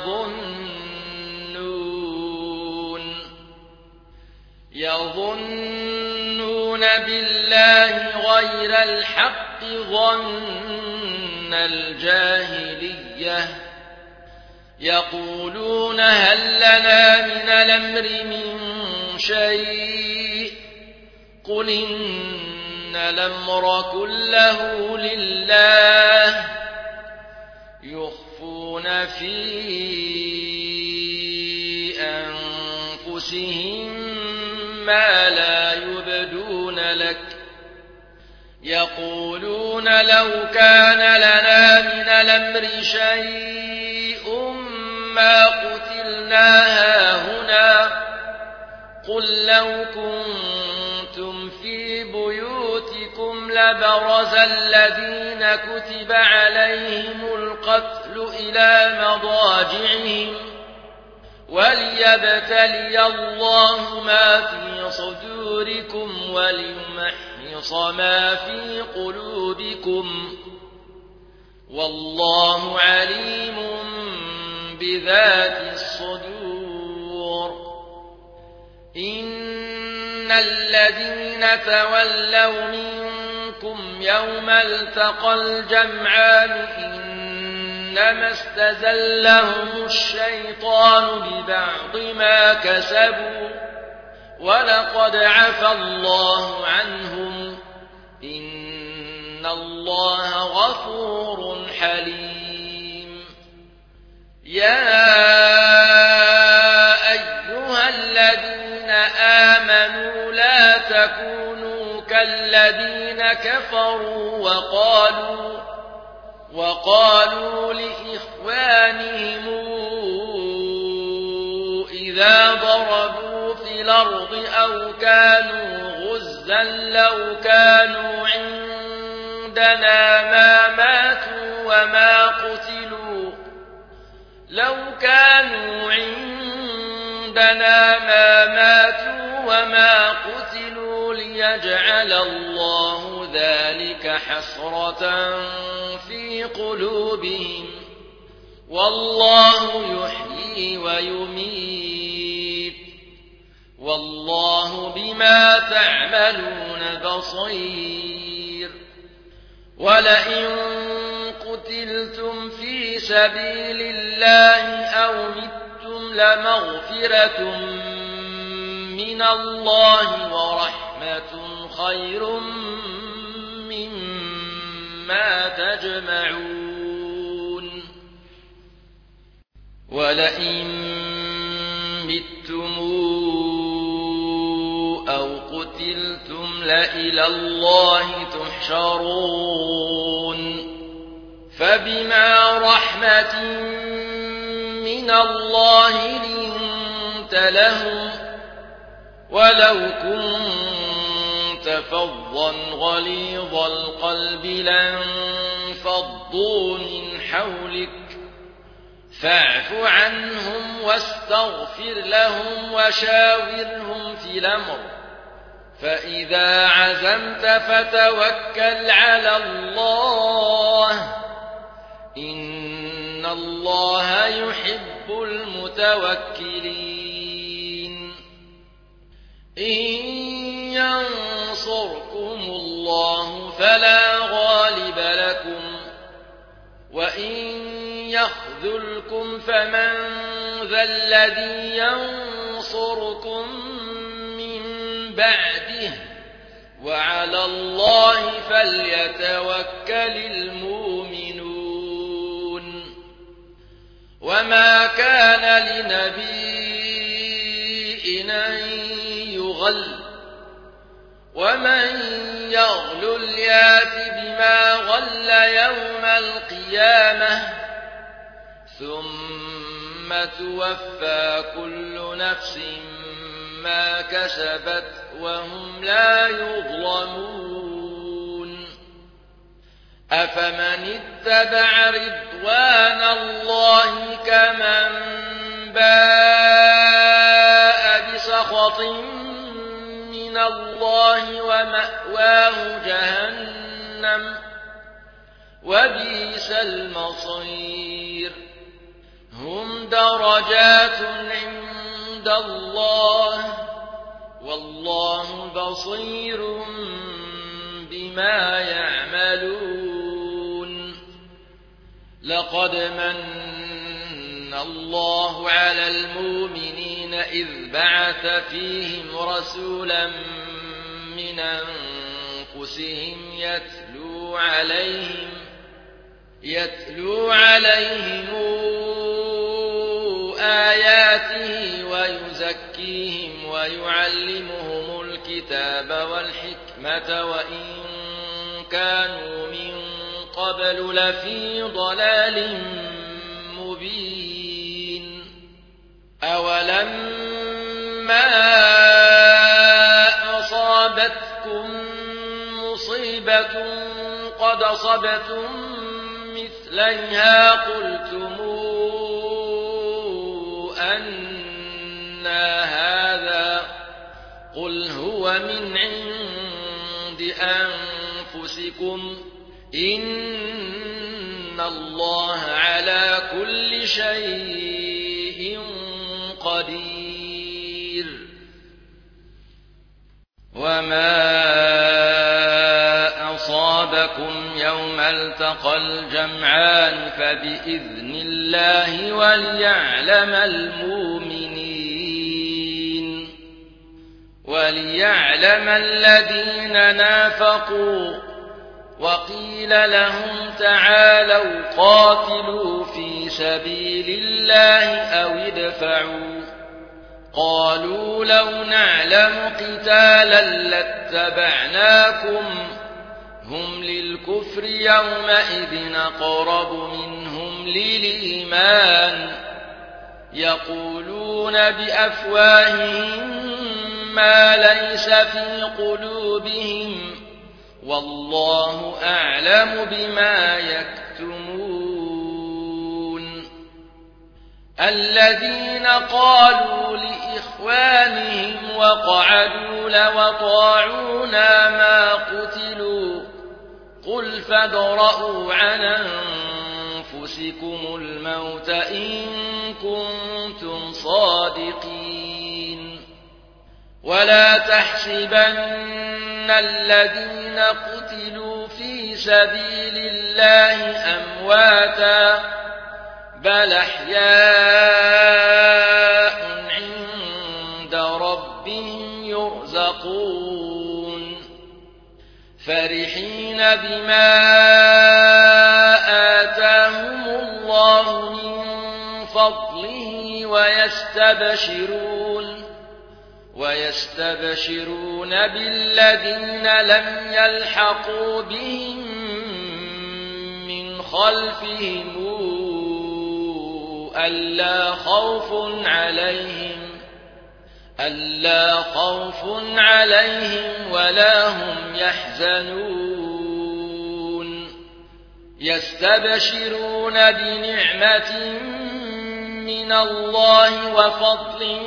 يظنون بالله غير الحق ظن الجاهلية يقولون هل لنا من الأمر من شيء قل إن الأمر كله لله يخفون في أنفسهم ما لا يبدون لك يقولون لو كان لنا من الأمر شيء ما قتلنا هاهنا قل لو كنتم في بيوتكم لبرز الذين كتب عليهم القتل إلى مضاجعهم وليبتلي الله ما في صدوركم وليمحص ما في قلوبكم والله عليم بذات الصدور إن الذين تولوا منكم يوم التقى الجمعان إنما استزلهم الشيطان ببعض ما كسبوا ولقد عفا الله عنهم إن الله غفور حليم يا أيها الذين آمنوا لا تكونوا كالذين كفروا وقالوا لإخوانهم إذا ضربوا في الأرض أو كانوا غزا لو كانوا عندنا ما ماتوا وما قتلوا ليجعل الله ذلك حسرة في قلوبهم والله يحيي ويميت والله بما تعملون بصير ولئن قتلتم في سبيل الله أو متم لمغفرة من الله ورحمة خير مما تجمعون ولئن متم أو قتلتم لإلى الله تحشرون فبما رحمة من الله لنت لهم ولو كنت فظا غليظ القلب لانفضوا من حولك فاعف عنهم واستغفر لهم وشاورهم في الأمر فإذا عزمت فتوكل على الله إن الله يحب المتوكلين إن ينصركم الله فلا غالب لكم وإن يخذلكم فمن ذا الذي ينصركم من بعده وعلى الله فليتوكل المؤمنون وما كان لنبي أن يغل ومن يغلل يات بما غل يوم القيامة ثم توفى كل نفس ما كسبت وهم لا يظلمون أفمن اتبع رضوان الله كمن باء بسخط من الله ومأواه جهنم وبئس المصير هم درجات عند الله والله بصير بما يعملون لقد من الله على المؤمنين إذ بعث فيهم رسولا من أنفسهم يتلو عليهم آياته ويزكيهم ويعلمهم الكتاب والحكمة وإن كانوا من قبل لفي ضلال مبين أولما أصابتكم مصيبة قد أصبتم مثليها قلتم أنى هذا قل هو من عند أنفسكم إن الله على كل شيء قدير وما أصابكم يوم التقى الجمعان فبإذن الله وليعلم الذين نافقوا وقيل لهم تعالوا قاتلوا في سبيل الله أو ادفعوا قالوا لو نعلم قتالا لاتبعناكم هم للكفر يومئذ أقرب منهم للإيمان يقولون بأفواههم ما ليس في قلوبهم والله أعلم بما يكتمون الذين قالوا لإخوانهم وقعدوا لو أطاعونا ما قتلوا قل فادرءوا عن أنفسكم الموت إن كنتم صادقين ولا تحسبن الذين قتلوا في سبيل الله أمواتا بل أحياء عند ربهم يرزقون فرحين بما آتاهم الله من فضله ويستبشرون بالذين لم يلحقوا بهم من خلفهم ألا خوف عليهم ولا هم يحزنون يستبشرون بنعمة من الله وفضل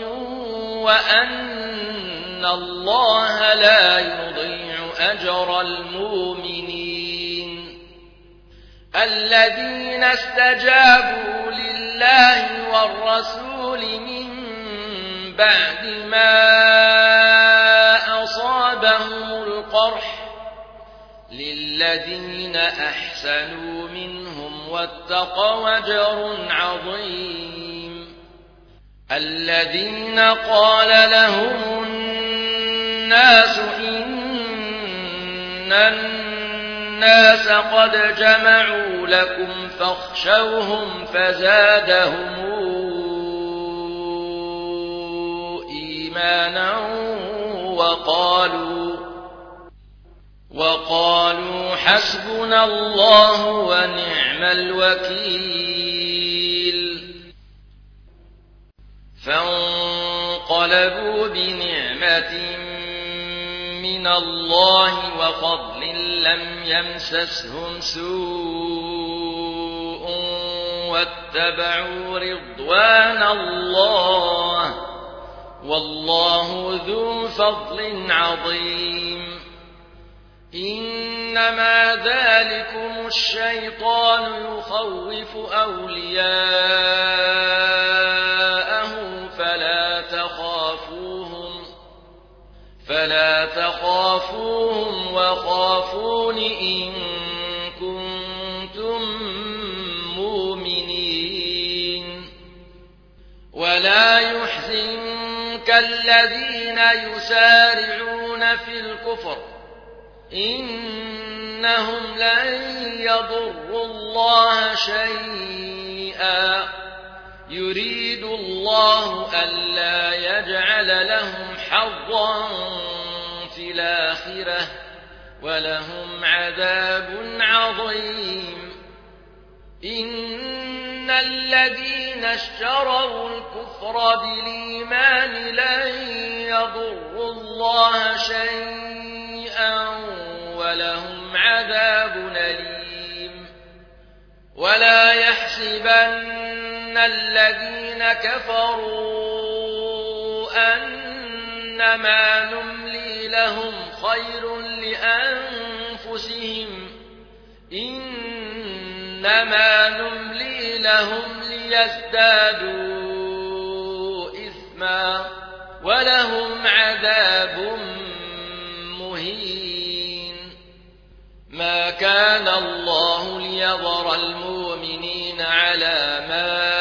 وأن الله لا يضيع أجر المؤمنين الذين استجابوا لله والرسول من بعد ما أصابهم القرح للذين أحسنوا منهم واتقوا أجر عظيم الذين قال لهم الناس إن الناس قد جمعوا لكم فاخشوهم فزادهم إيمانا وقالوا حسبنا الله ونعم الوكيل فانقلبوا بنعمة من الله وفضل لم يمسسهم سوء واتبعوا رضوان الله والله ذو فضل عظيم إنما ذلكم الشيطان يخوف أولياءه فلا تخافوهم وخافون إن كنتم مؤمنين ولا يحزنك الذين يسارعون في الكفر إنهم لن يضروا الله شيئا يريد الله ألا يجعل لهم حظا في الآخرة ولهم عذاب عظيم إن الذين اشتروا الكفر بالإيمان لن يضروا الله شيئا ولهم عذاب أليم ولا يحسبن الذين كفروا أنما نملي لهم خير لأنفسهم إنما نملي لهم ليزدادوا إثما ولهم عذاب مهين ما كان الله ليذر المؤمنين على ما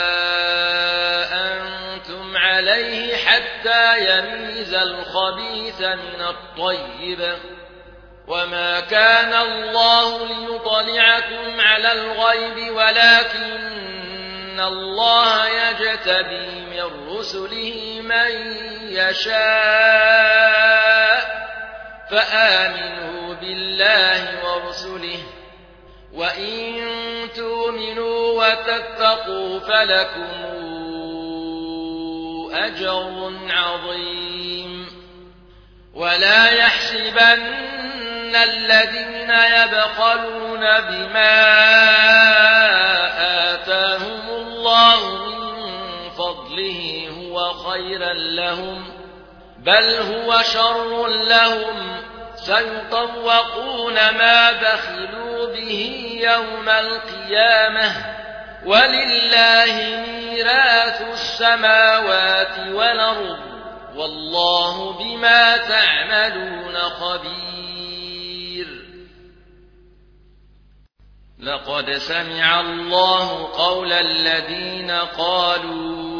أنتم عليه حتى يميز الخبيث من الطيب وما كان الله ليطلعكم على الغيب ولكن إن الله يجتبي من رسله من يشاء فآمنوا بالله ورسله وإن تؤمنوا وتتقوا فلكم أجر عظيم ولا يحسبن الذين يبخلون بما آتاهم الله من فضله هو خيرا لهم بل هو شر لهم سيطوقون ما بخلوا به يوم القيامة ولله ميراث السماوات والأرض والله بما تعملون خبير لقد سمع الله قول الذين قالوا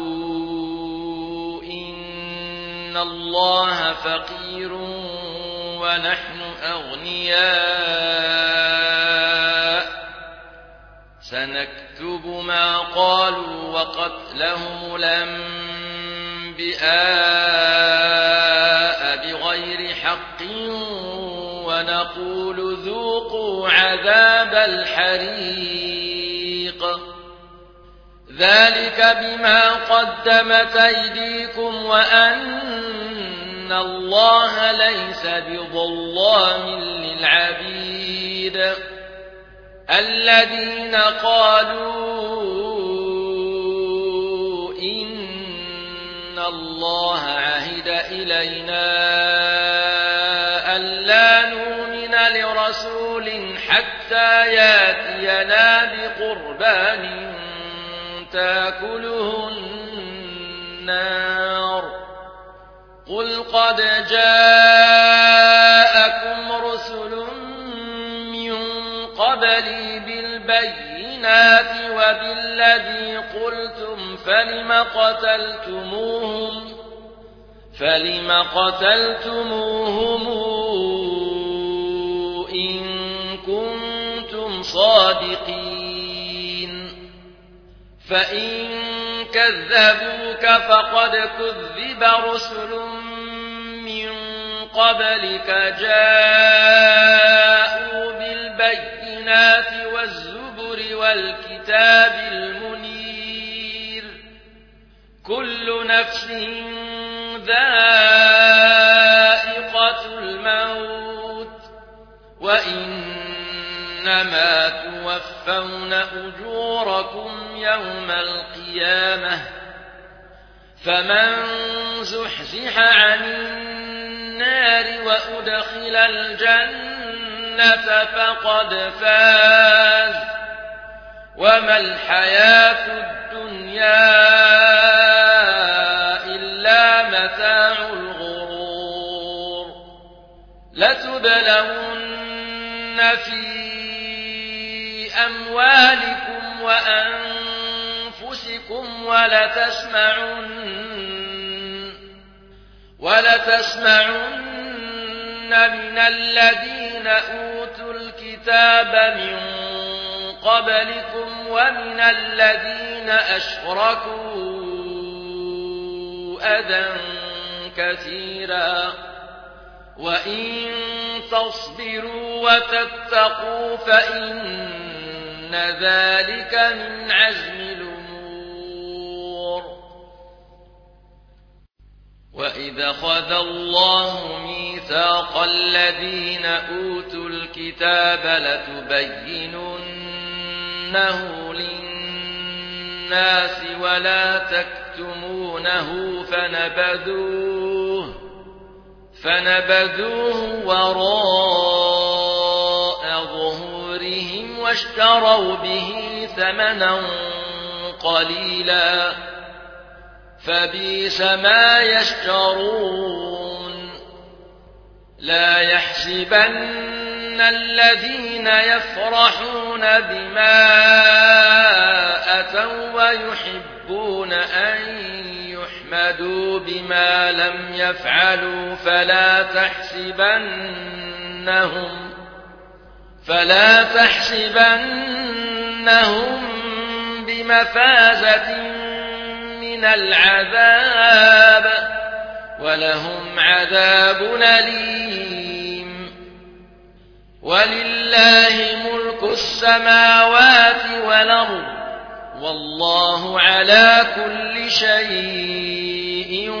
إن الله فقير ونحن أغنياء سنكتب ما قالوا وقتلهم الأنبياء بغير حق ونقول ذوقوا عذاب الحريق ذلك بما قدمت أيديكم وأن الله ليس بظلام للعبيد الذين قالوا إن الله عهد إلينا ألا نؤمن لرسول حتى يأتينا بقربان تأكله النار قل قد جاءكم رسل من قبلي بالبينات وبالذي قلتم فلم قتلتموهم إن كنتم صادقين فإن كذبوك فقد كذب رسل من قبلك جاءوا بالبينات والزبر والكتاب المنير كل نفس ذائقة الموت وإنما توفون أجوركم يوم القيامة فمن زحزح عن النار وأدخل الجنة فقد فاز وما الحياة الدنيا إلا متاع الغرور لتبلون في أموالكم وأنفسكم ولتسمعن من الذين أوتوا الكتاب من قبلكم ومن الذين أشركوا أذى كثيرا وإن تصبروا وتتقوا فإن ذلك من عزم الأمور وإذا أخذ الله ميثاق الذين أوتوا الكتاب لتبيننه للناس ولا تكتمونه فنبذوه وراء ظهورهم واشتروا به ثمنا قليلا فبئس ما يشترون لا يحسبن الذين يفرحون بما أتوا ويحبون أن يحمدوا بما لم يفعلوا فلا تحسبنهم بمفازة من العذاب ولهم عذاب أليم ولله ملك السماوات والأرض والله على كل شيء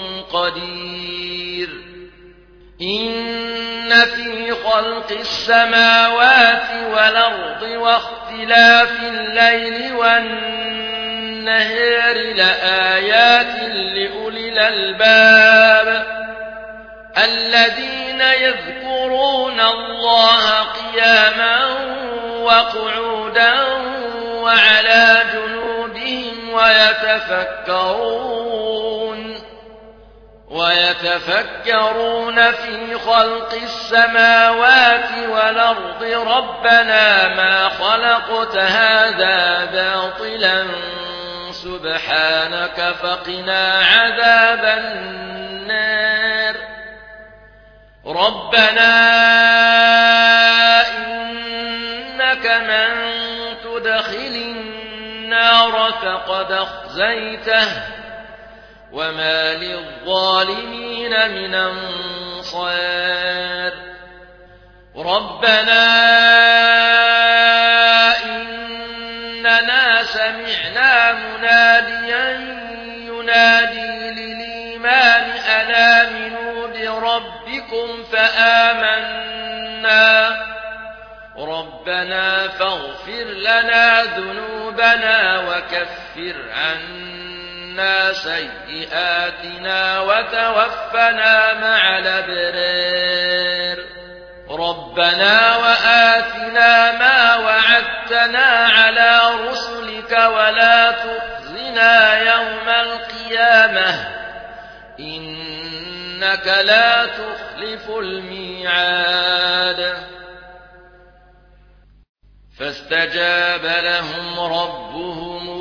قدير إن في خلق السماوات والأرض واختلاف الليل والنهار لآيات لأولي الألباب الذين يذكرون الله قياما وقعودا وعلى جنوبهم ويتفكرون في خلق السماوات والأرض ربنا ما خلقت هذا باطلا سبحانك فقنا عذاب النار ربنا إنك من تدخل النار فقد أخزيته وما للظالمين من أنصار ربنا إننا سمعنا مناديا ينادي للإيمان أن آمنوا بربكم فآمنا ربنا فاغفر لنا ذنوبنا وكفر عنا سيئاتنا وتوفنا مع الأبرار ربنا وآتنا ما وعدتنا على رسلك ولا تخزنا يوم القيامة إنك لا تخلف الميعاد فاستجاب لهم ربهم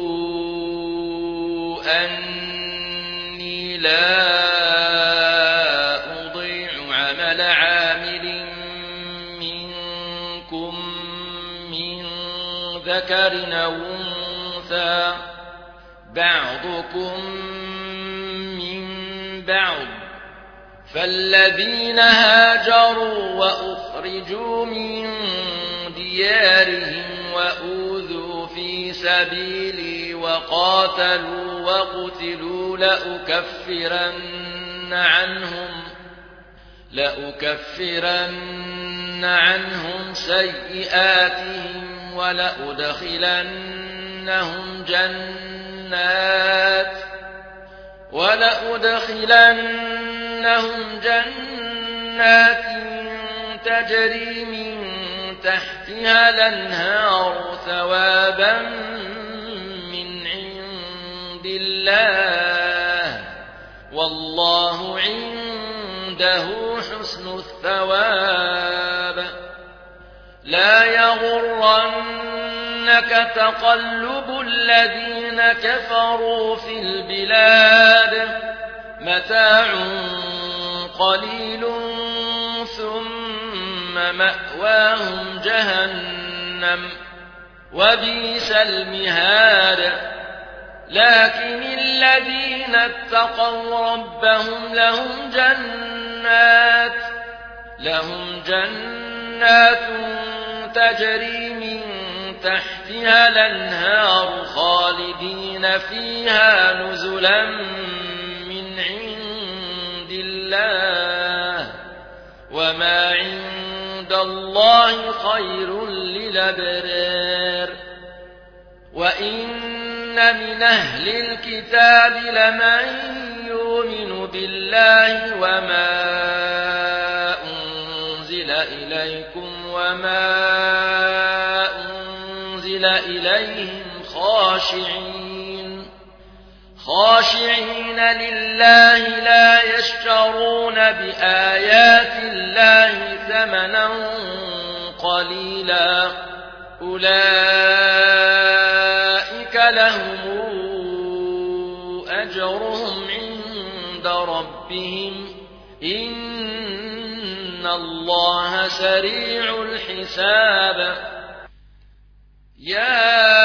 أني لا أضيع عمل عامل منكم من ذكر أو أنثى بعضكم من بعض فالذين هاجروا وأخرجوا من ديارهم وأوذوا في سبيلي وقاتلوا وقتلوا لأكفرن عنهم سيئاتهم ولأدخلنهم جنات تجري من تحتها الأنهار ثوابا من عند الله والله عنده حسن الثواب لا يغرنك تقلب الذين كفروا في البلاد متاع قليل ثم مأواهم جهنم وبئس المهاد لكن الذين اتقوا ربهم لهم جنات تجري من تحتها الأنهار خالدين فيها نزلا من عند الله وما عند الله خير للأبرار وإن من أهل الكتاب لمن يؤمن بالله وما أنزل إليكم وما أنزل إليهم خاشعين لله لا يشترون بآيات الله ثمنا قليلا أولئك لهم أجرهم عند ربهم إن الله سريع الحساب يا